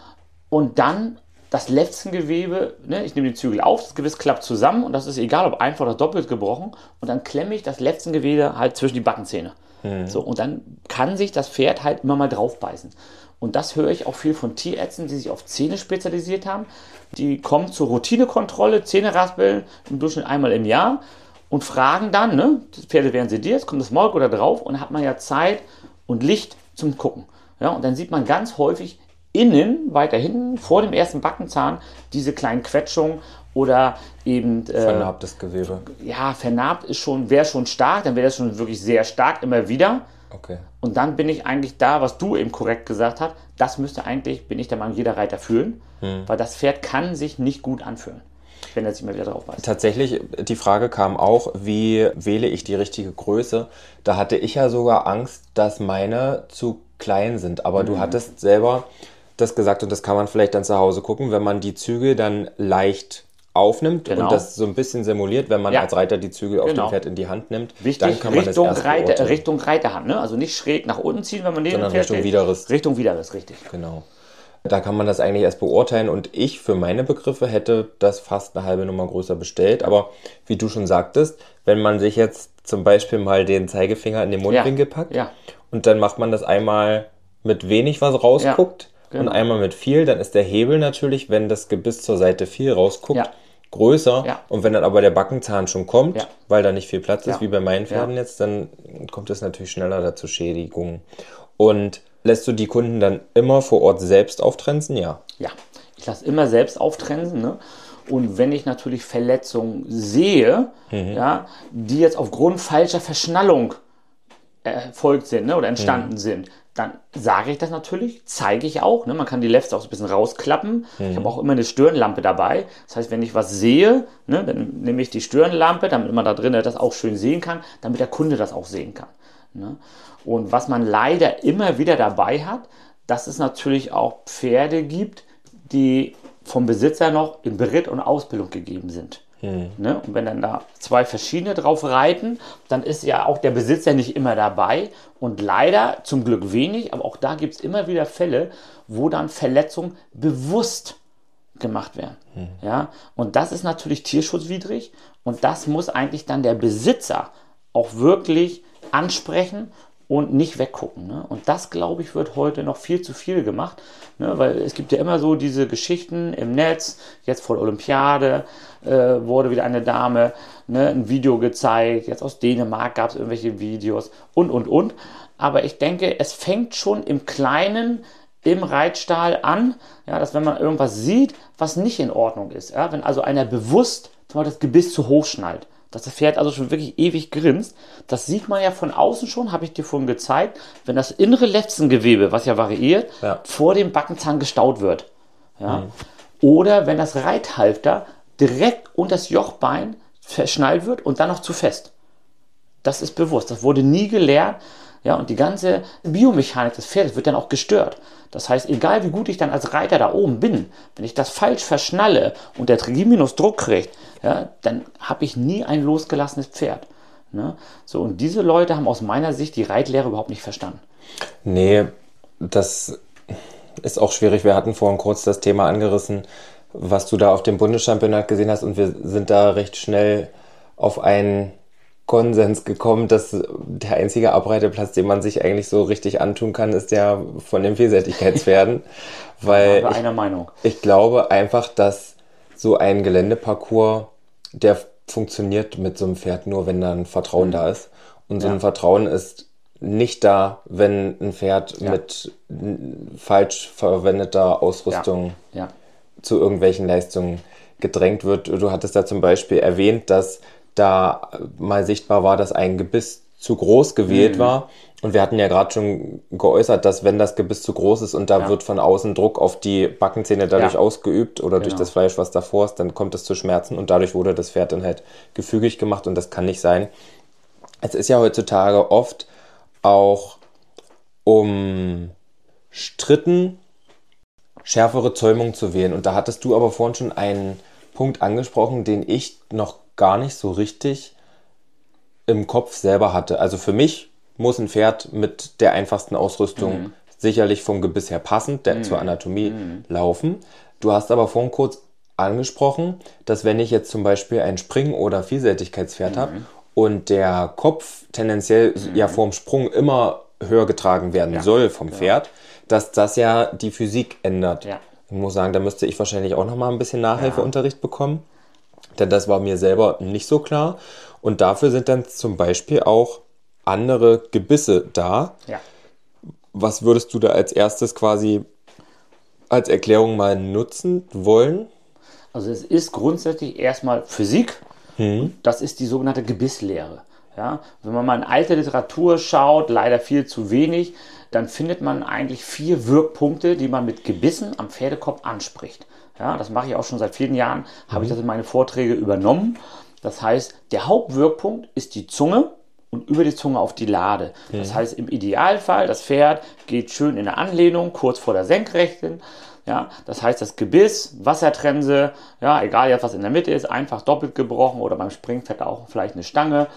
[SPEAKER 3] Und dann das Lefzengewebe, ne, ich nehme den Zügel auf, das Gebiss klappt zusammen und das ist egal, ob einfach oder doppelt gebrochen. Und dann klemme ich das Lefzengewebe halt zwischen die Backenzähne. Hm. So, und dann kann sich das Pferd halt immer mal drauf beißen. Und das höre ich auch viel von Tierärzten, die sich auf Zähne spezialisiert haben. Die kommen zur Routinekontrolle, Zähne raspeln, im Durchschnitt einmal im Jahr und fragen dann, ne, die Pferde werden sediert, es kommt das Maulkorb da drauf und dann hat man ja Zeit und Licht zum Gucken. Ja, und dann sieht man ganz häufig innen, weiter hinten, vor dem ersten Backenzahn, diese kleinen Quetschungen oder eben... Äh,
[SPEAKER 2] vernarbtes Gewebe.
[SPEAKER 3] Ja, vernarbt ist schon, wäre schon stark, dann wäre das schon wirklich sehr stark, immer wieder.
[SPEAKER 2] Okay.
[SPEAKER 3] Und dann bin ich eigentlich da, was du eben korrekt gesagt hast, das müsste eigentlich, bin ich der Meinung, jeder Reiter fühlen, hm. weil das Pferd kann sich nicht gut anfühlen, wenn er sich mal wieder drauf beißt.
[SPEAKER 2] Tatsächlich, die Frage kam auch, wie wähle ich die richtige Größe? Da hatte ich ja sogar Angst, dass meine zu klein sind, aber mhm. du hattest selber das gesagt und das kann man vielleicht dann zu Hause gucken, wenn man die Zügel dann leicht aufnimmt genau. und das so ein bisschen simuliert, wenn man ja. als Reiter die Zügel auf
[SPEAKER 3] genau.
[SPEAKER 2] dem Pferd in die Hand nimmt,
[SPEAKER 3] wichtig,
[SPEAKER 2] dann kann man
[SPEAKER 3] Richtung
[SPEAKER 2] das erst
[SPEAKER 3] Reiter, Richtung Reiterhand, ne? Also nicht schräg nach unten ziehen, wenn man neben dem Pferd
[SPEAKER 2] Richtung Widerriss.
[SPEAKER 3] Richtung Widerriss, richtig.
[SPEAKER 2] Genau. Da kann man das eigentlich erst beurteilen und ich für meine Begriffe hätte das fast eine halbe Nummer größer bestellt, aber wie du schon sagtest, wenn man sich jetzt zum Beispiel mal den Zeigefinger in den Mundwinkel ja. packt
[SPEAKER 3] ja.
[SPEAKER 2] und dann macht man das einmal mit wenig, was rausguckt ja. Genau. und einmal mit viel, dann ist der Hebel natürlich, wenn das Gebiss zur Seite viel rausguckt, ja. größer. Ja. Und wenn dann aber der Backenzahn schon kommt, ja. weil da nicht viel Platz ist, ja. wie bei meinen Pferden ja. jetzt, dann kommt es natürlich schneller dazu Schädigungen. Und lässt du die Kunden dann immer vor Ort selbst auftrensen? Ja.
[SPEAKER 3] Ja, ich lasse immer selbst auftrensen. Ne? Und wenn ich natürlich Verletzungen sehe, mhm. ja, die jetzt aufgrund falscher Verschnallung erfolgt sind ne, oder entstanden mhm. sind, dann sage ich das natürlich, zeige ich auch. Ne? Man kann die Lefts auch so ein bisschen rausklappen. Mhm. Ich habe auch immer eine Stirnlampe dabei. Das heißt, wenn ich was sehe, ne, dann nehme ich die Stirnlampe, damit man da drinnen das auch schön sehen kann, damit der Kunde das auch sehen kann. Ne? Und was man leider immer wieder dabei hat, dass es natürlich auch Pferde gibt, die vom Besitzer noch in Beritt und Ausbildung gegeben sind. Hm. Ne? Und wenn dann da zwei verschiedene drauf reiten, dann ist ja auch der Besitzer nicht immer dabei und leider zum Glück wenig, aber auch da gibt es immer wieder Fälle, wo dann Verletzungen bewusst gemacht werden. Hm. Ja? Und das ist natürlich tierschutzwidrig und das muss eigentlich dann der Besitzer auch wirklich ansprechen und nicht weggucken. Ne? Und das, glaube ich, wird heute noch viel zu viel gemacht, ne? Weil es gibt ja immer so diese Geschichten im Netz, jetzt vor der Olympiade äh, wurde wieder eine Dame ne, ein Video gezeigt, jetzt aus Dänemark gab es irgendwelche Videos und, und, und. Aber ich denke, es fängt schon im Kleinen im Reitstall an, ja, dass wenn man irgendwas sieht, was nicht in Ordnung ist, ja? Wenn also einer bewusst zum Beispiel das Gebiss zu hoch schnallt, dass das Pferd also schon wirklich ewig grinst. Das sieht man ja von außen schon, habe ich dir vorhin gezeigt, wenn das innere Lefzengewebe, was ja variiert, ja. vor dem Backenzahn gestaut wird. Ja? Mhm. Oder wenn das Reithalfter direkt unter das Jochbein verschnallt wird und dann noch zu fest. Das ist bewusst, das wurde nie gelernt. Ja, und die ganze Biomechanik des Pferdes wird dann auch gestört. Das heißt, egal wie gut ich dann als Reiter da oben bin, wenn ich das falsch verschnalle und der Trigeminus Druck kriegt, ja, dann habe ich nie ein losgelassenes Pferd. Ne? So, und diese Leute haben aus meiner Sicht die Reitlehre überhaupt nicht verstanden.
[SPEAKER 2] Nee, das ist auch schwierig. Wir hatten vorhin kurz das Thema angerissen, was du da auf dem Bundeschampionat gesehen hast und wir sind da recht schnell auf ein Konsens gekommen, dass der einzige Abreiteplatz, den man sich eigentlich so richtig antun kann, ist der von den Vielseitigkeitspferden. Weil
[SPEAKER 3] da waren wir einer
[SPEAKER 2] ich,
[SPEAKER 3] Meinung.
[SPEAKER 2] ich glaube einfach, dass so ein Geländeparcours, der funktioniert mit so einem Pferd nur, wenn da ein Vertrauen mhm. da ist. Und so ein ja. Vertrauen ist nicht da, wenn ein Pferd ja. mit falsch verwendeter Ausrüstung
[SPEAKER 3] ja. Ja.
[SPEAKER 2] zu irgendwelchen Leistungen gedrängt wird. Du hattest da zum Beispiel erwähnt, dass da mal sichtbar war, dass ein Gebiss zu groß gewählt mhm. war. Und wir hatten ja gerade schon geäußert, dass wenn das Gebiss zu groß ist und da ja. wird von außen Druck auf die Backenzähne dadurch ja. ausgeübt oder genau. durch das Fleisch, was davor ist, dann kommt es zu Schmerzen und dadurch wurde das Pferd dann halt gefügig gemacht und das kann nicht sein. Es ist ja heutzutage oft auch umstritten, schärfere Zäumung zu wählen. Und da hattest du aber vorhin schon einen Punkt angesprochen, den ich noch gar nicht so richtig im Kopf selber hatte. Also für mich muss ein Pferd mit der einfachsten Ausrüstung mhm. sicherlich vom Gebiss her passend der, mhm. zur Anatomie mhm. laufen. Du hast aber vorhin kurz angesprochen, dass wenn ich jetzt zum Beispiel ein Spring- oder Vielseitigkeitspferd mhm. habe und der Kopf tendenziell mhm. ja vorm Sprung immer höher getragen werden ja. soll vom ja. Pferd, dass das ja die Physik ändert. Ja. Ich muss sagen, da müsste ich wahrscheinlich auch noch mal ein bisschen Nachhilfeunterricht ja. bekommen, denn das war mir selber nicht so klar. Und dafür sind dann zum Beispiel auch andere Gebisse da.
[SPEAKER 3] Ja.
[SPEAKER 2] Was würdest du da als erstes quasi als Erklärung mal nutzen wollen?
[SPEAKER 3] Also es ist grundsätzlich erstmal Physik. Hm. Das ist die sogenannte Gebisslehre. Ja, wenn man mal in alte Literatur schaut, leider viel zu wenig, dann findet man eigentlich vier Wirkpunkte, die man mit Gebissen am Pferdekopf anspricht. Ja, das mache ich auch schon seit vielen Jahren, mhm. habe ich das in meine Vorträge übernommen. Das heißt, der Hauptwirkpunkt ist die Zunge und über die Zunge auf die Lade. Mhm. Das heißt, im Idealfall, das Pferd geht schön in der Anlehnung, kurz vor der Senkrechten. Ja, das heißt, das Gebiss, Wassertrense, ja, egal jetzt was in der Mitte ist, einfach doppelt gebrochen oder beim Springpferd auch vielleicht eine Stange,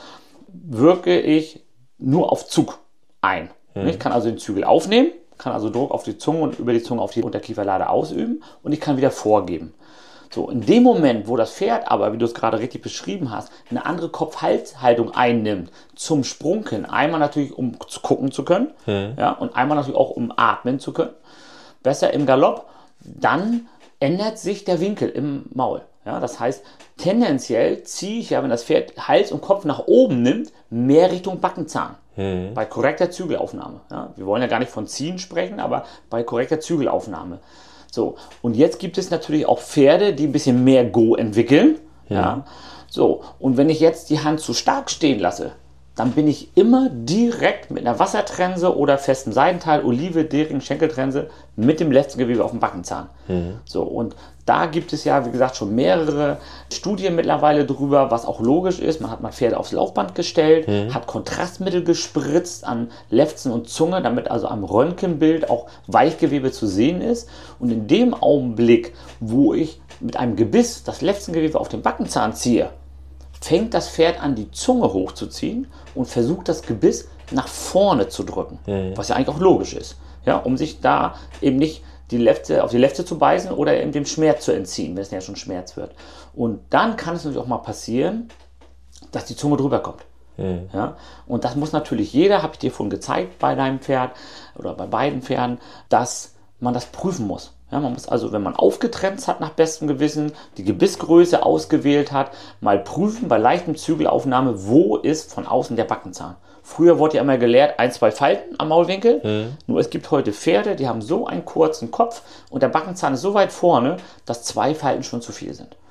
[SPEAKER 3] wirke ich nur auf Zug ein. Mhm. Ich kann also den Zügel aufnehmen, kann also Druck auf die Zunge und über die Zunge auf die Unterkieferlade ausüben und ich kann wieder vorgeben. So, in dem Moment, wo das Pferd aber, wie du es gerade richtig beschrieben hast, eine andere Kopf-Hals-Haltung einnimmt zum Sprung hin, einmal natürlich, um gucken zu können, mhm. ja, und einmal natürlich auch, um atmen zu können, besser im Galopp, dann ändert sich der Winkel im Maul. Ja, das heißt, tendenziell ziehe ich ja, wenn das Pferd Hals und Kopf nach oben nimmt, mehr Richtung Backenzahn. Hm. Bei korrekter Zügelaufnahme. Ja, wir wollen ja gar nicht von Ziehen sprechen, aber bei korrekter Zügelaufnahme. So, und jetzt gibt es natürlich auch Pferde, die ein bisschen mehr Go entwickeln. Hm. Ja, so, und wenn ich jetzt die Hand zu stark stehen lasse, dann bin ich immer direkt mit einer Wassertrense oder festem Seidenteil, Olive, Dering, Schenkeltrense mit dem letzten Gewebe auf dem Backenzahn. Mhm. So, und da gibt es ja, wie gesagt, schon mehrere Studien mittlerweile drüber, was auch logisch ist. Man hat mal Pferde aufs Laufband gestellt, mhm. hat Kontrastmittel gespritzt an Lefzen und Zunge, damit also am Röntgenbild auch Weichgewebe zu sehen ist. Und in dem Augenblick, wo ich mit einem Gebiss das Lefzengewebe auf den Backenzahn ziehe, fängt das Pferd an, die Zunge hochzuziehen und versucht, das Gebiss nach vorne zu drücken, mhm. was ja eigentlich auch logisch ist, ja, um sich da eben nicht die Lefze, auf die Lefze zu beißen oder eben dem Schmerz zu entziehen, wenn es ja schon Schmerz wird. Und dann kann es natürlich auch mal passieren, dass die Zunge drüber kommt. Mhm. Ja, und das muss natürlich jeder, habe ich dir vorhin gezeigt bei deinem Pferd oder bei beiden Pferden, dass man das prüfen muss. Ja, man muss also, wenn man aufgetrennt hat nach bestem Gewissen, die Gebissgröße ausgewählt hat, mal prüfen bei leichtem Zügelaufnahme, wo ist von außen der Backenzahn. Früher wurde ja immer gelehrt, ein, zwei Falten am Maulwinkel. Mhm. Nur es gibt heute Pferde, die haben so einen kurzen Kopf und der Backenzahn ist so weit vorne, dass zwei Falten schon zu viel sind.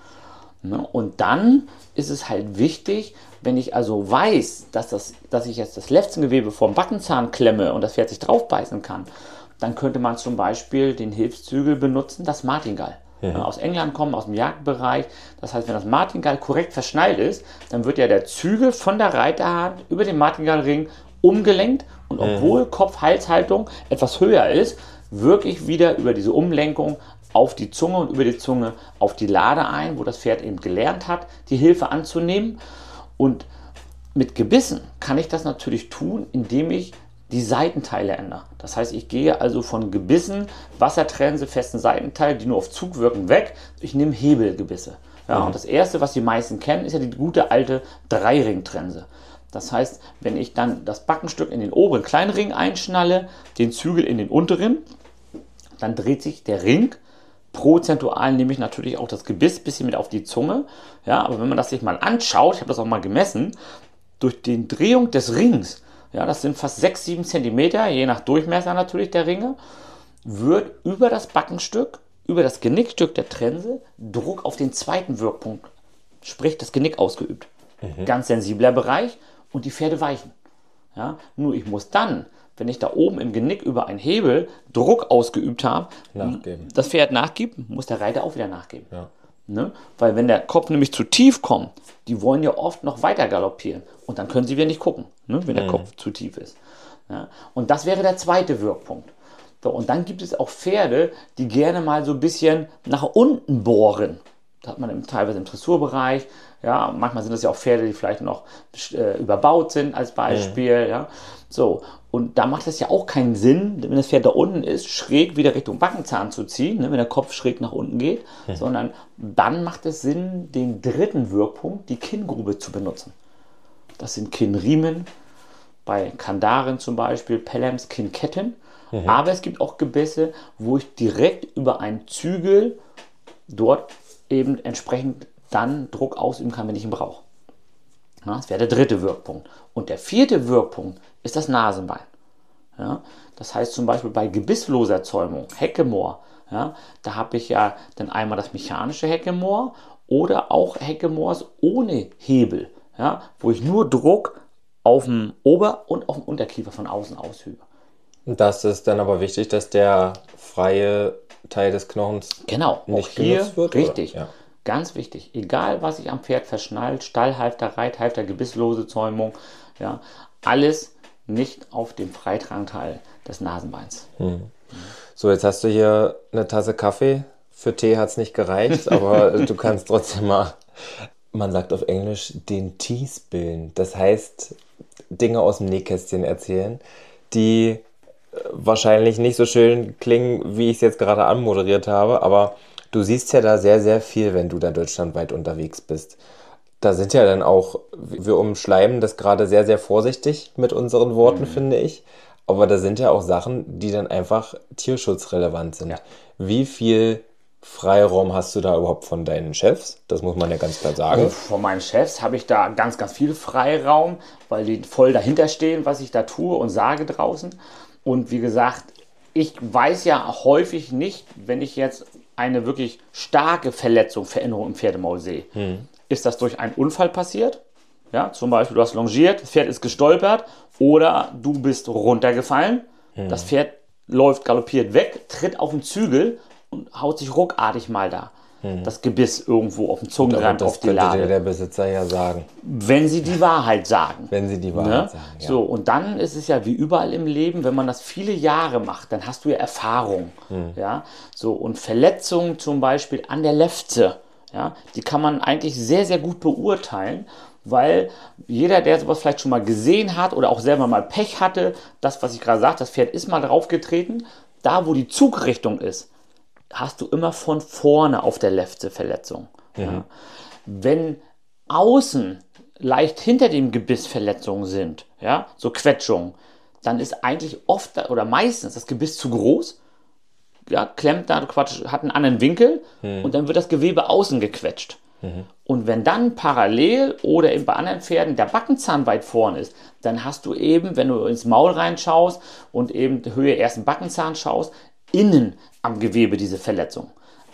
[SPEAKER 3] Und dann ist es halt wichtig, wenn ich also weiß, dass, das, dass ich jetzt das Lefzengewebe vom Backenzahn klemme und das Pferd sich drauf beißen kann, dann könnte man zum Beispiel den Hilfszügel benutzen, das Martingall. Ja. Aus England kommen, aus dem Jagdbereich. Das heißt, wenn das Martingall korrekt verschnallt ist, dann wird ja der Zügel von der Reiterhand über den Martingallring umgelenkt und obwohl mhm. Kopf-Hals-Haltung etwas höher ist, wirklich wieder über diese Umlenkung auf die Zunge und über die Zunge auf die Lade ein, wo das Pferd eben gelernt hat, die Hilfe anzunehmen. Und mit Gebissen kann ich das natürlich tun, indem ich die Seitenteile ändere. Das heißt, ich gehe also von Gebissen, Wassertrense, festen Seitenteil, die nur auf Zug wirken, weg. Ich nehme Hebelgebisse. Ja, mhm. Und das erste, was die meisten kennen, ist ja die gute alte Dreiringtrense. Das heißt, wenn ich dann das Backenstück in den oberen kleinen Ring einschnalle, den Zügel in den unteren, dann dreht sich der Ring. Prozentual nehme ich natürlich auch das Gebiss ein bisschen mit auf die Zunge. Ja, aber wenn man das sich mal anschaut, ich habe das auch mal gemessen, durch die Drehung des Rings, ja, das sind fast sechs, sieben Zentimeter, je nach Durchmesser natürlich der Ringe, wird über das Backenstück, über das Genickstück der Trense Druck auf den zweiten Wirkpunkt, sprich das Genick, ausgeübt. Mhm. Ganz sensibler Bereich und die Pferde weichen. Ja, nur ich muss dann, wenn ich da oben im Genick über einen Hebel Druck ausgeübt habe,
[SPEAKER 2] nachgeben.
[SPEAKER 3] Das Pferd nachgibt, muss der Reiter auch wieder nachgeben.
[SPEAKER 2] Ja.
[SPEAKER 3] Ne? Weil wenn der Kopf nämlich zu tief kommt, die wollen ja oft noch weiter galoppieren und dann können sie wieder nicht gucken, ne? Wenn der mhm. Kopf zu tief ist. Ja? Und das wäre der zweite Wirkpunkt. So, und dann gibt es auch Pferde, die gerne mal so ein bisschen nach unten bohren. Das hat man im, teilweise im Dressurbereich. Ja, manchmal sind das ja auch Pferde, die vielleicht noch äh, überbaut sind als Beispiel. Mhm. Ja. So, und da macht es ja auch keinen Sinn, wenn das Pferd da unten ist, schräg wieder Richtung Backenzahn zu ziehen, ne, wenn der Kopf schräg nach unten geht, mhm. sondern dann macht es Sinn, den dritten Wirkpunkt, die Kinngrube, zu benutzen. Das sind Kinnriemen, bei Kandaren zum Beispiel, Pelhams Kinnketten. Mhm. Aber es gibt auch Gebisse, wo ich direkt über einen Zügel dort eben entsprechend dann Druck ausüben kann, wenn ich ihn brauche. Ja, das wäre der dritte Wirkpunkt. Und der vierte Wirkpunkt ist das Nasenbein. Ja, das heißt zum Beispiel bei gebissloser Zäumung, Heckemoor, ja, da habe ich ja dann einmal das mechanische Heckemoor oder auch Heckemoors ohne Hebel, ja, wo ich nur Druck auf dem Ober- und auf dem Unterkiefer von außen ausübe.
[SPEAKER 2] Das ist dann aber wichtig, dass der freie Teil des Knochens
[SPEAKER 3] genau,
[SPEAKER 2] nicht
[SPEAKER 3] auch hier
[SPEAKER 2] genutzt wird.
[SPEAKER 3] Richtig,
[SPEAKER 2] ja.
[SPEAKER 3] Ganz wichtig. Egal, was ich am Pferd verschnallt, Stallhalfter, Reithalfter, gebisslose Zäumung, ja, alles nicht auf dem freitragenden Teil des Nasenbeins.
[SPEAKER 2] Hm. So, jetzt hast du hier eine Tasse Kaffee. Für Tee hat es nicht gereicht, aber du kannst trotzdem mal, man sagt auf Englisch, den Tee spillen. Das heißt, Dinge aus dem Nähkästchen erzählen, die wahrscheinlich nicht so schön klingen, wie ich es jetzt gerade anmoderiert habe, aber du siehst ja da sehr, sehr viel, wenn du da deutschlandweit unterwegs bist. Da sind ja dann auch, wir umschleimen das gerade sehr, sehr vorsichtig mit unseren Worten, mhm. finde ich, aber da sind ja auch Sachen, die dann einfach tierschutzrelevant sind. Ja. Wie viel Freiraum hast du da überhaupt von deinen Chefs? Das muss man ja ganz klar sagen.
[SPEAKER 3] Von meinen Chefs habe ich da ganz, ganz viel Freiraum, weil die voll dahinter stehen, was ich da tue und sage draußen. Und wie gesagt, ich weiß ja häufig nicht, wenn ich jetzt eine wirklich starke Verletzung, Veränderung im Pferdemaul sehe. Hm. Ist das durch einen Unfall passiert? Ja, zum Beispiel, du hast longiert, das Pferd ist gestolpert oder du bist runtergefallen. Hm. Das Pferd läuft, galoppiert weg, tritt auf den Zügel und haut sich ruckartig mal da. Hm. Das Gebiss irgendwo auf dem Zungenrand, auf die Lade. Das könnte
[SPEAKER 2] der Besitzer ja sagen.
[SPEAKER 3] Wenn sie die Wahrheit sagen.
[SPEAKER 2] Wenn sie die Wahrheit
[SPEAKER 3] ne?
[SPEAKER 2] sagen, ja.
[SPEAKER 3] So, und dann ist es ja wie überall im Leben, wenn man das viele Jahre macht, dann hast du ja Erfahrung. Hm. Ja? So, und Verletzungen zum Beispiel an der Lefze, ja, die kann man eigentlich sehr, sehr gut beurteilen, weil jeder, der sowas vielleicht schon mal gesehen hat oder auch selber mal Pech hatte, das, was ich gerade sagte, das Pferd ist mal draufgetreten, da wo die Zugrichtung ist, hast du immer von vorne auf der Lefze Verletzung. Mhm. Ja. Wenn außen leicht hinter dem Gebiss Verletzungen sind, ja, so Quetschungen, dann ist eigentlich oft oder meistens das Gebiss zu groß, ja, klemmt da, Quatsch, hat einen anderen Winkel mhm. und dann wird das Gewebe außen gequetscht. Mhm. Und wenn dann parallel oder eben bei anderen Pferden der Backenzahn weit vorne ist, dann hast du eben, wenn du ins Maul reinschaust und eben die Höhe ersten Backenzahn schaust, innen am Gewebe diese Verletzung.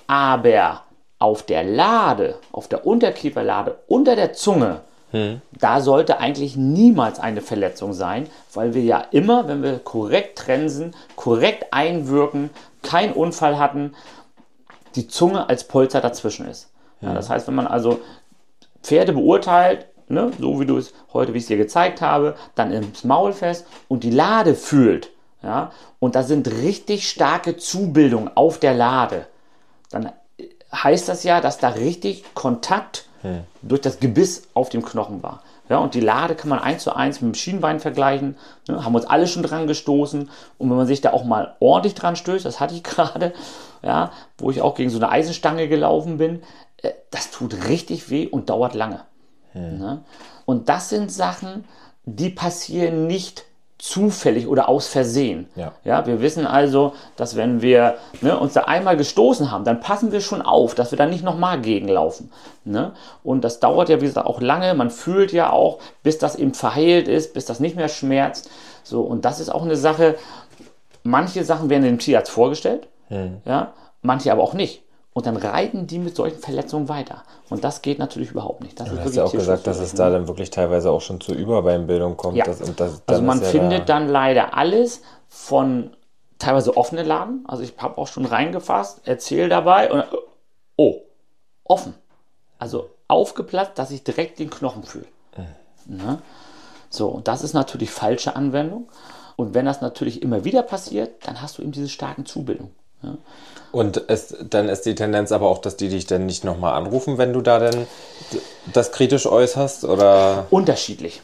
[SPEAKER 3] Aber auf der Lade, auf der Unterkieferlade, unter der Zunge, hm. da sollte eigentlich niemals eine Verletzung sein, weil wir ja immer, wenn wir korrekt trensen, korrekt einwirken, keinen Unfall hatten, die Zunge als Polster dazwischen ist. Hm. Ja, das heißt, wenn man also Pferde beurteilt, ne, so wie du es heute, wie ich es dir gezeigt habe, dann ins Maul fest und die Lade fühlt, ja, und da sind richtig starke Zubildungen auf der Lade, dann heißt das ja, dass da richtig Kontakt hm. durch das Gebiss auf dem Knochen war. Ja, und die Lade kann man eins zu eins mit dem Schienbein vergleichen. Ne, haben uns alle schon dran gestoßen. Und wenn man sich da auch mal ordentlich dran stößt, das hatte ich gerade, ja, wo ich auch gegen so eine Eisenstange gelaufen bin, äh, das tut richtig weh und dauert lange. Hm. Ne? Und das sind Sachen, die passieren nicht zufällig oder aus Versehen.
[SPEAKER 2] Ja.
[SPEAKER 3] Ja, wir wissen also, dass wenn wir ne, uns da einmal gestoßen haben, dann passen wir schon auf, dass wir da nicht nochmal gegenlaufen. Ne? Und das dauert ja, wie gesagt, auch lange. Man fühlt ja auch, bis das eben verheilt ist, bis das nicht mehr schmerzt. So, und das ist auch eine Sache, manche Sachen werden dem Tierarzt vorgestellt, hm. ja, manche aber auch nicht. Und dann reiten die mit solchen Verletzungen weiter. Und das geht natürlich überhaupt nicht. Das
[SPEAKER 2] du
[SPEAKER 3] ist
[SPEAKER 2] hast ja auch gesagt, dass es da dann wirklich teilweise auch schon zur Überbeinbildung kommt.
[SPEAKER 3] Ja.
[SPEAKER 2] Das, und das,
[SPEAKER 3] also man
[SPEAKER 2] ja
[SPEAKER 3] findet
[SPEAKER 2] da
[SPEAKER 3] dann leider alles von teilweise offenen Laden. Also ich habe auch schon reingefasst, erzähle dabei und oh, offen. Also aufgeplatzt, dass ich direkt den Knochen fühle. Mhm. Ne? So, und das ist natürlich falsche Anwendung. Und wenn das natürlich immer wieder passiert, dann hast du eben diese starken Zubildungen. Ja.
[SPEAKER 2] Und es, dann ist die Tendenz aber auch, dass die dich dann nicht nochmal anrufen, wenn du da dann das kritisch äußerst? Oder
[SPEAKER 3] unterschiedlich.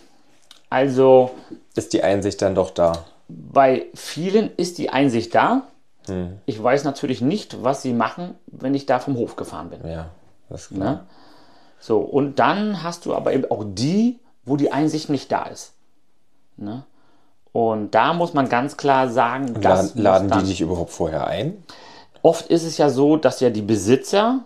[SPEAKER 3] Also
[SPEAKER 2] ist die Einsicht dann doch da?
[SPEAKER 3] Bei vielen ist die Einsicht da.
[SPEAKER 2] Hm.
[SPEAKER 3] Ich weiß natürlich nicht, was sie machen, wenn ich da vom Hof gefahren bin.
[SPEAKER 2] Ja, das ist klar.
[SPEAKER 3] Ne? So, und dann hast du aber eben auch die, wo die Einsicht nicht da ist. Ne? Und da muss man ganz klar sagen,
[SPEAKER 2] und
[SPEAKER 3] das
[SPEAKER 2] laden, laden
[SPEAKER 3] die
[SPEAKER 2] dich überhaupt vorher ein?
[SPEAKER 3] Oft ist es ja so, dass ja die Besitzer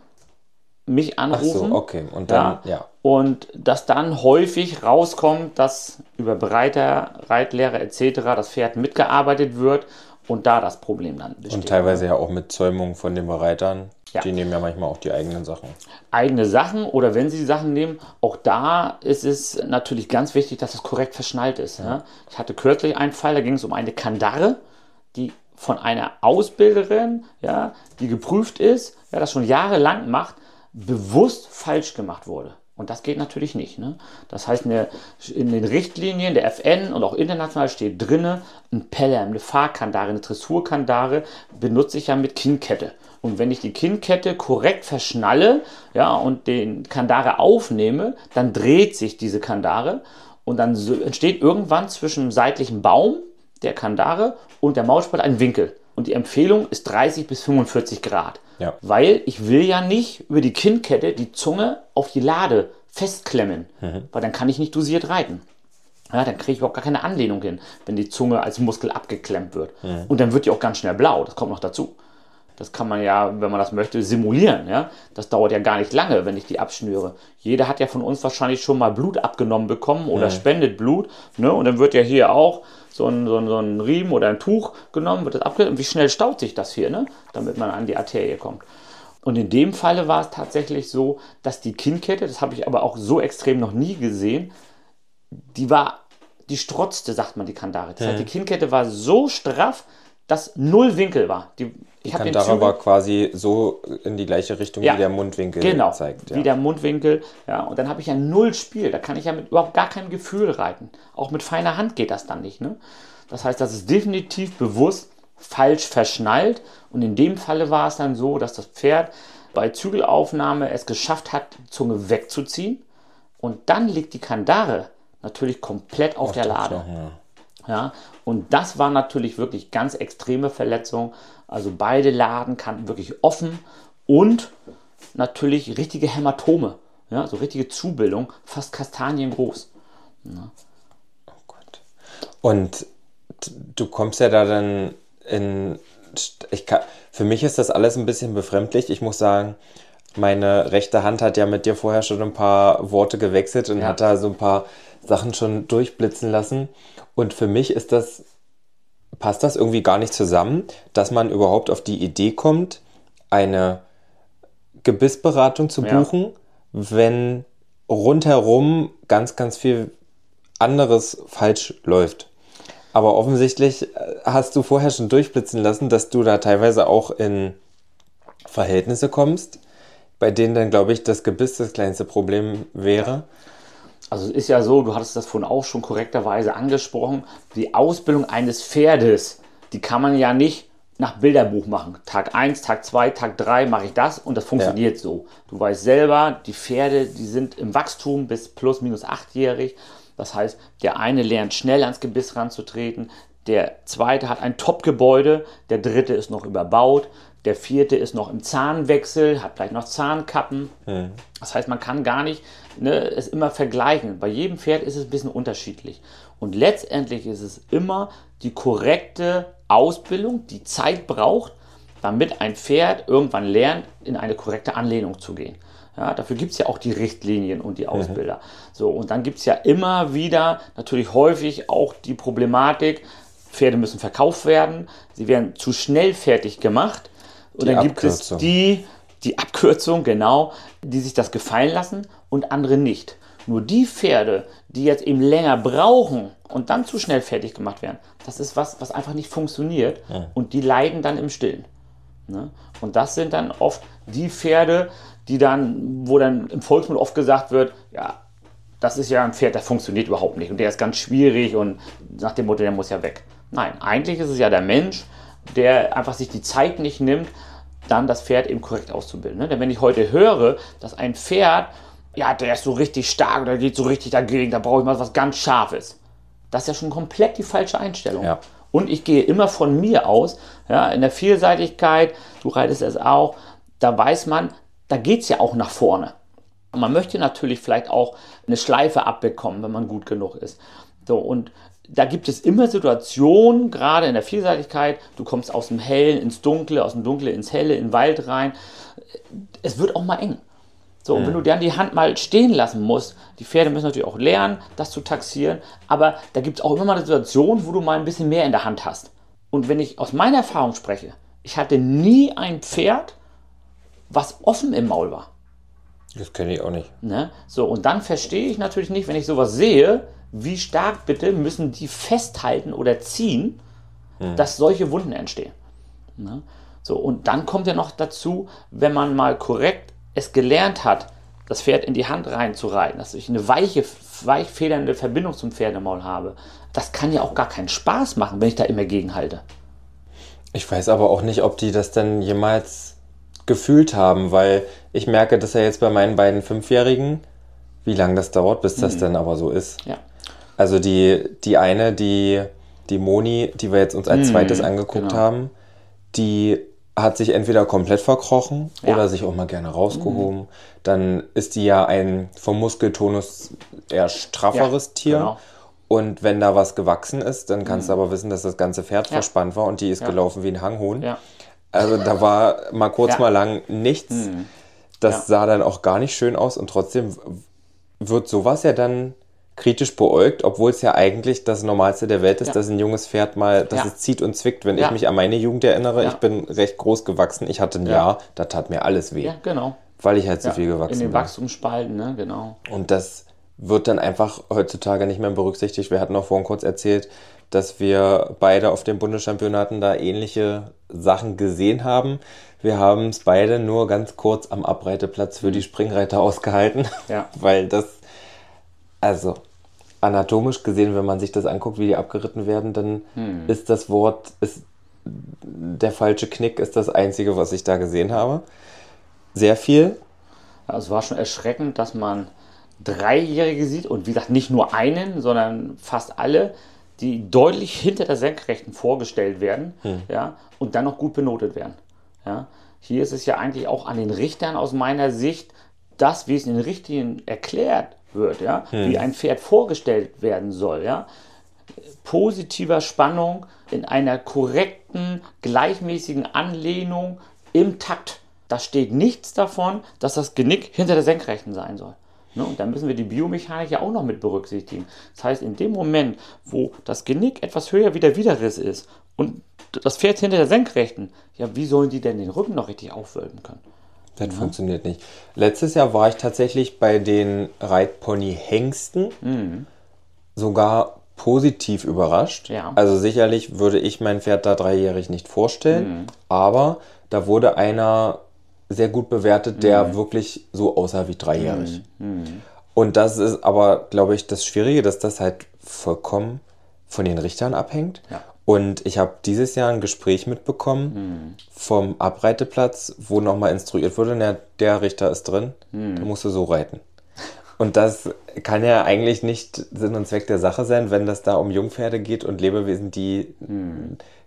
[SPEAKER 3] mich anrufen.
[SPEAKER 2] Ach so, okay. Und dann,
[SPEAKER 3] ja,
[SPEAKER 2] ja.
[SPEAKER 3] Und dass dann häufig rauskommt, dass über Breiter, Reitlehre et cetera das Pferd mitgearbeitet wird und da das Problem dann besteht.
[SPEAKER 2] Und teilweise ja auch mit Zäumung von den Bereitern.
[SPEAKER 3] Ja.
[SPEAKER 2] Die nehmen ja manchmal auch die eigenen Sachen.
[SPEAKER 3] Eigene Sachen oder wenn sie die Sachen nehmen, auch da ist es natürlich ganz wichtig, dass es korrekt verschnallt ist. Ja. Ja. Ich hatte kürzlich einen Fall, da ging es um eine Kandare, die von einer Ausbilderin, ja, die geprüft ist, ja, das schon jahrelang macht, bewusst falsch gemacht wurde. Und das geht natürlich nicht. Ne? Das heißt, in, der, in den Richtlinien der F N und auch international steht drin, ein Pelham, eine Fahrkandare, eine Dressurkandare benutze ich ja mit Kinnkette. Und wenn ich die Kinnkette korrekt verschnalle, ja, und den Kandare aufnehme, dann dreht sich diese Kandare und dann entsteht irgendwann zwischen dem seitlichen Baum der Kandare und der Maulspalt ein Winkel. Und die Empfehlung ist dreißig bis fünfundvierzig Grad.
[SPEAKER 2] Ja.
[SPEAKER 3] Weil ich will ja nicht über die Kinnkette die Zunge auf die Lade festklemmen. Mhm. Weil dann kann ich nicht dosiert reiten. Ja, dann kriege ich überhaupt gar keine Anlehnung hin, wenn die Zunge als Muskel abgeklemmt wird. Mhm. Und dann wird die auch ganz schnell blau. Das kommt noch dazu. Das kann man ja, wenn man das möchte, simulieren. Ja? Das dauert ja gar nicht lange, wenn ich die abschnüre. Jeder hat ja von uns wahrscheinlich schon mal Blut abgenommen bekommen oder mhm. spendet Blut. Ne? Und dann wird ja hier auch so ein, so, ein, so ein Riemen oder ein Tuch genommen, wird das abgenommen. Und wie schnell staut sich das hier, ne? Damit man an die Arterie kommt. Und in dem Falle war es tatsächlich so, dass die Kinnkette, das habe ich aber auch so extrem noch nie gesehen, die war, die strotzte, sagt man, die Kandare. Das heißt, die Kinnkette war so straff, dass null Winkel war. Die,
[SPEAKER 2] die Kandare war quasi so in die gleiche Richtung, ja, wie der Mundwinkel
[SPEAKER 3] genau,
[SPEAKER 2] zeigt.
[SPEAKER 3] Ja. Wie der Mundwinkel. Ja, und dann habe ich ja null Spiel. Da kann ich ja mit überhaupt gar keinem Gefühl reiten. Auch mit feiner Hand geht das dann nicht. Ne? Das heißt, das ist definitiv bewusst falsch verschnallt. Und in dem Falle war es dann so, dass das Pferd bei Zügelaufnahme es geschafft hat, die Zunge wegzuziehen. Und dann liegt die Kandare natürlich komplett auf, auf der Lade. Knochen, ja. Ja, und das war natürlich wirklich ganz extreme Verletzung. Also beide Laden kannten wirklich offen und natürlich richtige Hämatome. Ja, so richtige Zubildung, fast kastaniengroß. Ja.
[SPEAKER 2] Oh Gott. Und du kommst ja da dann in... Ich kann, für mich ist das alles ein bisschen befremdlich. Ich muss sagen, meine rechte Hand hat ja mit dir vorher schon ein paar Worte gewechselt und ja. hat da so ein paar Sachen schon durchblitzen lassen. Und für mich ist das, passt das irgendwie gar nicht zusammen, dass man überhaupt auf die Idee kommt, eine Gebissberatung zu buchen, ja. wenn rundherum ganz, ganz viel anderes falsch läuft. Aber offensichtlich hast du vorher schon durchblitzen lassen, dass du da teilweise auch in Verhältnisse kommst, bei denen dann, glaube ich, das Gebiss das kleinste Problem wäre.
[SPEAKER 3] Also es ist ja so, du hattest das vorhin auch schon korrekterweise angesprochen, die Ausbildung eines Pferdes, die kann man ja nicht nach Bilderbuch machen. Tag eins, Tag zwei, Tag drei mache ich das und das funktioniert ja. so. Du weißt selber, die Pferde, die sind im Wachstum bis plus minus achtjährig. Das heißt, der eine lernt schnell ans Gebiss ranzutreten, der zweite hat ein Top-Gebäude, der dritte ist noch überbaut, der vierte ist noch im Zahnwechsel, hat vielleicht noch Zahnkappen. Hm. Das heißt, man kann gar nicht ne, es immer vergleichen. Bei jedem Pferd ist es ein bisschen unterschiedlich. Und letztendlich ist es immer die korrekte Ausbildung, die Zeit braucht, damit ein Pferd irgendwann lernt, in eine korrekte Anlehnung zu gehen. Ja, dafür gibt es ja auch die Richtlinien und die Ausbilder. Mhm. So, und dann gibt es ja immer wieder, natürlich häufig auch die Problematik, Pferde müssen verkauft werden, sie werden zu schnell fertig gemacht. Und
[SPEAKER 2] die
[SPEAKER 3] dann gibt
[SPEAKER 2] Abkürzung.
[SPEAKER 3] es die, die Abkürzung, genau, die sich das gefallen lassen und andere nicht. Nur die Pferde, die jetzt eben länger brauchen und dann zu schnell fertig gemacht werden, das ist was, was einfach nicht funktioniert. Ja. Und die leiden dann im Stillen. Ne? Und das sind dann oft die Pferde, die dann, wo dann im Volksmund oft gesagt wird, ja, das ist ja ein Pferd, das funktioniert überhaupt nicht und der ist ganz schwierig und nach dem Motto, der muss ja weg. Nein, eigentlich ist es ja der Mensch, der einfach sich die Zeit nicht nimmt, dann das Pferd eben korrekt auszubilden. Ne? Denn wenn ich heute höre, dass ein Pferd, ja, der ist so richtig stark oder geht so richtig dagegen, da brauche ich mal was ganz Scharfes. Das ist ja schon komplett die falsche Einstellung. Ja. Und ich gehe immer von mir aus, ja, in der Vielseitigkeit, du reitest es auch, da weiß man, da geht es ja auch nach vorne. Und man möchte natürlich vielleicht auch eine Schleife abbekommen, wenn man gut genug ist. So, und da gibt es immer Situationen, gerade in der Vielseitigkeit, du kommst aus dem Hellen ins Dunkle, aus dem Dunkle ins Helle, in den Wald rein. Es wird auch mal eng. So, und mhm. wenn du dann die Hand mal stehen lassen musst, die Pferde müssen natürlich auch lernen, das zu taxieren, aber da gibt es auch immer mal eine Situation, wo du mal ein bisschen mehr in der Hand hast. Und wenn ich aus meiner Erfahrung spreche, ich hatte nie ein Pferd, was offen im Maul war.
[SPEAKER 2] Das kenne ich auch nicht.
[SPEAKER 3] Ne? So, und dann verstehe ich natürlich nicht, wenn ich sowas sehe, wie stark bitte müssen die festhalten oder ziehen, hm. dass solche Wunden entstehen. Ne? So, und dann kommt ja noch dazu, wenn man mal korrekt es gelernt hat, das Pferd in die Hand reinzureiten, dass ich eine weiche, weich federnde Verbindung zum Pferdemaul habe, das kann ja auch gar keinen Spaß machen, wenn ich da immer gegenhalte.
[SPEAKER 2] Ich weiß aber auch nicht, ob die das denn jemals gefühlt haben, weil ich merke, dass ja jetzt bei meinen beiden Fünfjährigen, wie lange das dauert, bis das mhm. dann aber so ist.
[SPEAKER 3] Ja.
[SPEAKER 2] Also die, die eine, die, die Moni, die wir jetzt uns als mhm, zweites angeguckt genau. haben, die hat sich entweder komplett verkrochen ja. oder sich auch mal gerne rausgehoben. Mhm. Dann ist die ja ein vom Muskeltonus eher strafferes ja, Tier. Genau. Und wenn da was gewachsen ist, dann kannst mhm. du aber wissen, dass das ganze Pferd ja. verspannt war und die ist ja. gelaufen wie ein Hanghuhn. Ja. Also da war mal kurz ja. mal lang nichts. Mhm. Das ja. sah dann auch gar nicht schön aus und trotzdem wird sowas ja dann kritisch beäugt, obwohl es ja eigentlich das Normalste der Welt ist, ja. dass ein junges Pferd mal, dass ja. es zieht und zwickt. Wenn ja. ich mich an meine Jugend erinnere, ja. ich bin recht groß gewachsen, ich hatte ein ja. Jahr, da tat mir alles weh.
[SPEAKER 3] Ja, genau.
[SPEAKER 2] Weil ich halt so
[SPEAKER 3] ja.
[SPEAKER 2] viel gewachsen bin.
[SPEAKER 3] In den Wachstumsspalten, ne, genau.
[SPEAKER 2] Und das wird dann einfach heutzutage nicht mehr berücksichtigt. Wir hatten auch vorhin kurz erzählt, dass wir beide auf den Bundeschampionaten da ähnliche Sachen gesehen haben. Wir haben es beide nur ganz kurz am Abreiteplatz für die Springreiter ausgehalten,
[SPEAKER 3] ja.
[SPEAKER 2] weil das, also anatomisch gesehen, wenn man sich das anguckt, wie die abgeritten werden, dann hm. ist das Wort, ist der falsche Knick ist das Einzige, was ich da gesehen habe. Sehr viel.
[SPEAKER 3] Ja, es war schon erschreckend, dass man Dreijährige sieht und wie gesagt nicht nur einen, sondern fast alle, die deutlich hinter der Senkrechten vorgestellt werden hm. ja, und dann noch gut benotet werden. Ja. Hier ist es ja eigentlich auch an den Richtern aus meiner Sicht, das, wie es in den Richtlinien erklärt wird, ja, hm. wie ein Pferd vorgestellt werden soll. Ja. Positiver Spannung in einer korrekten, gleichmäßigen Anlehnung im Takt. Da steht nichts davon, dass das Genick hinter der Senkrechten sein soll. Ne, und da müssen wir die Biomechanik ja auch noch mit berücksichtigen. Das heißt, in dem Moment, wo das Genick etwas höher wie der Widerriss ist und das Pferd hinter der Senkrechten, ja, wie sollen die denn den Rücken noch richtig aufwölben können?
[SPEAKER 2] Das ja. funktioniert nicht. Letztes Jahr war ich tatsächlich bei den Reitpony-Hengsten mhm. sogar positiv überrascht.
[SPEAKER 3] Ja.
[SPEAKER 2] Also sicherlich würde ich mein Pferd da dreijährig nicht vorstellen, mhm. aber da wurde einer sehr gut bewertet, der mhm. wirklich so aussah wie dreijährig.
[SPEAKER 3] Mhm.
[SPEAKER 2] Und das ist aber, glaube ich, das Schwierige, dass das halt vollkommen von den Richtern abhängt.
[SPEAKER 3] Ja.
[SPEAKER 2] Und ich habe dieses Jahr ein Gespräch mitbekommen
[SPEAKER 3] mhm.
[SPEAKER 2] vom Abreiteplatz, wo nochmal instruiert wurde, na, der Richter ist drin,
[SPEAKER 3] mhm.
[SPEAKER 2] der musst du so reiten. Und das kann ja eigentlich nicht Sinn und Zweck der Sache sein, wenn das da um Jungpferde geht und Lebewesen, die mhm.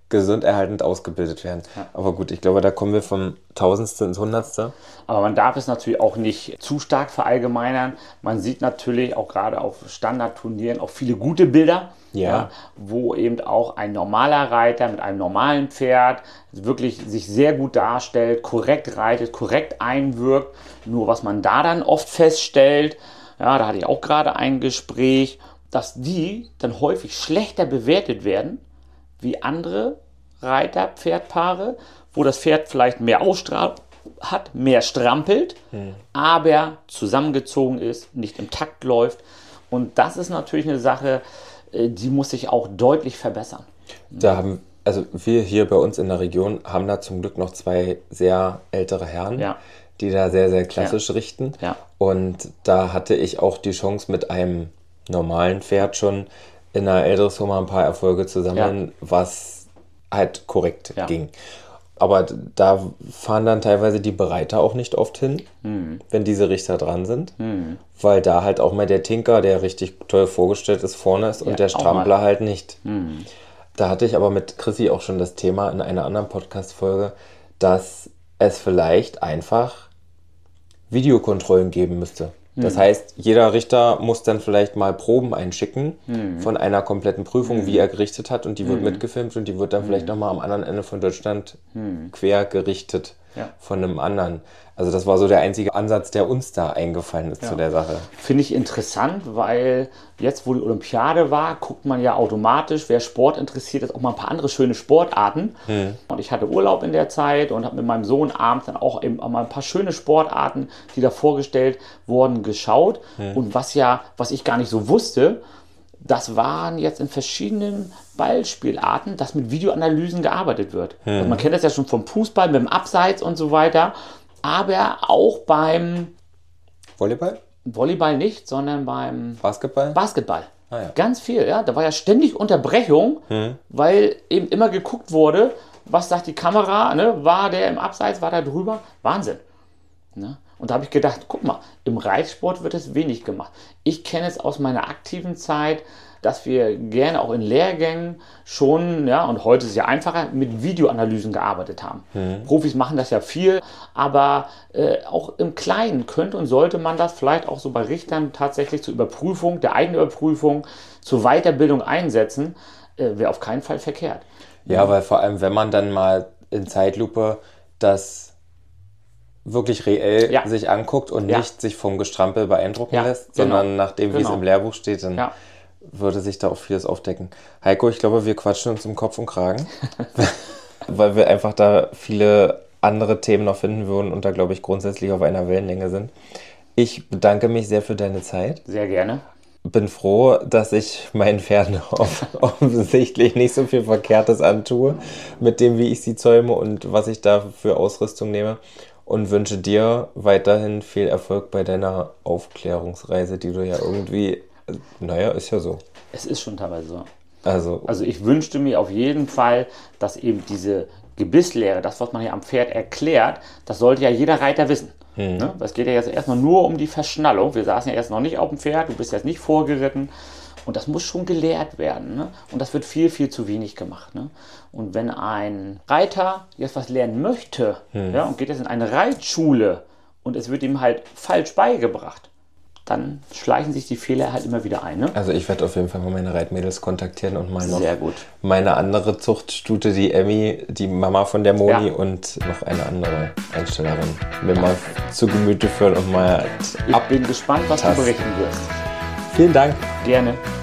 [SPEAKER 2] gesunderhaltend ausgebildet werden. Ja. Aber gut, ich glaube, da kommen wir vom Tausendste ins Hundertste.
[SPEAKER 3] Aber man darf es natürlich auch nicht zu stark verallgemeinern. Man sieht natürlich auch gerade auf Standardturnieren auch viele gute Bilder, ja. Ja, wo eben auch ein normaler Reiter mit einem normalen Pferd wirklich sich sehr gut darstellt, korrekt reitet, korrekt einwirkt. Nur was man da dann oft feststellt, ja, da hatte ich auch gerade ein Gespräch, dass die dann häufig schlechter bewertet werden wie andere Reiter, Pferdpaare, wo das Pferd vielleicht mehr Ausstrahlung hat, mehr strampelt, hm. aber zusammengezogen ist, nicht im Takt läuft. Und das ist natürlich eine Sache, die muss sich auch deutlich verbessern.
[SPEAKER 2] Da haben, also wir hier bei uns in der Region haben da zum Glück noch zwei sehr ältere Herren, ja. die da sehr, sehr klassisch ja. richten. Ja. Und da hatte ich auch die Chance, mit einem normalen Pferd schon in der L-Dressur mal ein paar Erfolge zu sammeln, ja. was halt korrekt ja. ging. Aber da fahren dann teilweise die Bereiter auch nicht oft hin, mhm. wenn diese Richter dran sind, mhm. weil da halt auch mal der Tinker, der richtig toll vorgestellt ist, vorne ist ja, und der Strampler halt nicht. Mhm. Da hatte ich aber mit Chrissy auch schon das Thema in einer anderen Podcast-Folge, dass es vielleicht einfach Videokontrollen geben müsste. Das mhm. heißt, jeder Richter muss dann vielleicht mal Proben einschicken mhm. von einer kompletten Prüfung, mhm. wie er gerichtet hat, und die wird mhm. mitgefilmt und die wird dann mhm. vielleicht nochmal am anderen Ende von Deutschland mhm. quer gerichtet ja. von einem anderen. Also das war so der einzige Ansatz, der uns da eingefallen ist ja. zu der Sache.
[SPEAKER 3] Finde ich interessant, weil jetzt, wo die Olympiade war, guckt man ja automatisch, wer Sport interessiert ist, auch mal ein paar andere schöne Sportarten. Hm. Und ich hatte Urlaub in der Zeit und habe mit meinem Sohn abends dann auch eben mal ein paar schöne Sportarten, die da vorgestellt wurden, geschaut. Hm. Und was ja, was ich gar nicht so wusste, das waren jetzt in verschiedenen Ballspielarten, dass mit Videoanalysen gearbeitet wird. Hm. Also man kennt das ja schon vom Fußball, mit dem Abseits und so weiter. Aber auch beim
[SPEAKER 2] Volleyball?
[SPEAKER 3] Volleyball nicht, sondern beim
[SPEAKER 2] Basketball?
[SPEAKER 3] Basketball. Ah, ja. Ganz viel, ja. Da war ja ständig Unterbrechung, hm. weil eben immer geguckt wurde, was sagt die Kamera, ne? War der im Abseits, war der drüber? Wahnsinn. Ne? Und da habe ich gedacht, guck mal, im Reitsport wird es wenig gemacht. Ich kenne es aus meiner aktiven Zeit, dass wir gerne auch in Lehrgängen schon, ja, und heute ist es ja einfacher, mit Videoanalysen gearbeitet haben. Mhm. Profis machen das ja viel, aber äh, auch im Kleinen könnte und sollte man das vielleicht auch so bei Richtern tatsächlich zur Überprüfung, der eigenen Überprüfung, zur Weiterbildung einsetzen, äh, wäre auf keinen Fall verkehrt.
[SPEAKER 2] Ja, ja, weil vor allem, wenn man dann mal in Zeitlupe das wirklich reell ja. sich anguckt und ja. nicht sich vom Gestrampel beeindrucken ja, lässt, genau. sondern nach dem, wie genau. es im Lehrbuch steht, dann ja. würde sich da auch vieles aufdecken. Heiko, ich glaube, wir quatschen uns im Kopf und Kragen, weil wir einfach da viele andere Themen noch finden würden und da, glaube ich, grundsätzlich auf einer Wellenlänge sind. Ich bedanke mich sehr für deine Zeit.
[SPEAKER 3] Sehr gerne.
[SPEAKER 2] Bin froh, dass ich meinen Pferden offensichtlich nicht so viel Verkehrtes antue mit dem, wie ich sie zäume und was ich da für Ausrüstung nehme. Und wünsche dir weiterhin viel Erfolg bei deiner Aufklärungsreise, die du ja irgendwie, naja, ist ja so.
[SPEAKER 3] Es ist schon teilweise so.
[SPEAKER 2] Also,
[SPEAKER 3] also ich wünschte mir auf jeden Fall, dass eben diese Gebisslehre, das, was man hier am Pferd erklärt, das sollte ja jeder Reiter wissen. Mhm. Ne? Es geht ja jetzt erstmal nur um die Verschnallung. Wir saßen ja erst noch nicht auf dem Pferd, du bist jetzt nicht vorgeritten. Und das muss schon gelehrt werden. Ne? Und das wird viel, viel zu wenig gemacht. Ne? Und wenn ein Reiter jetzt was lernen möchte, hm. ja, und geht jetzt in eine Reitschule und es wird ihm halt falsch beigebracht, dann schleichen sich die Fehler halt immer wieder ein. Ne?
[SPEAKER 2] Also ich werde auf jeden Fall mal meine Reitmädels kontaktieren und mal noch
[SPEAKER 3] Sehr gut.
[SPEAKER 2] meine andere Zuchtstute, die Emmy, die Mama von der Moni ja. und noch eine andere Einstellerin mir ja. mal zu Gemüte führen und mal
[SPEAKER 3] Ich bin gespannt, was du berichten wirst.
[SPEAKER 2] Vielen Dank.
[SPEAKER 3] Gerne.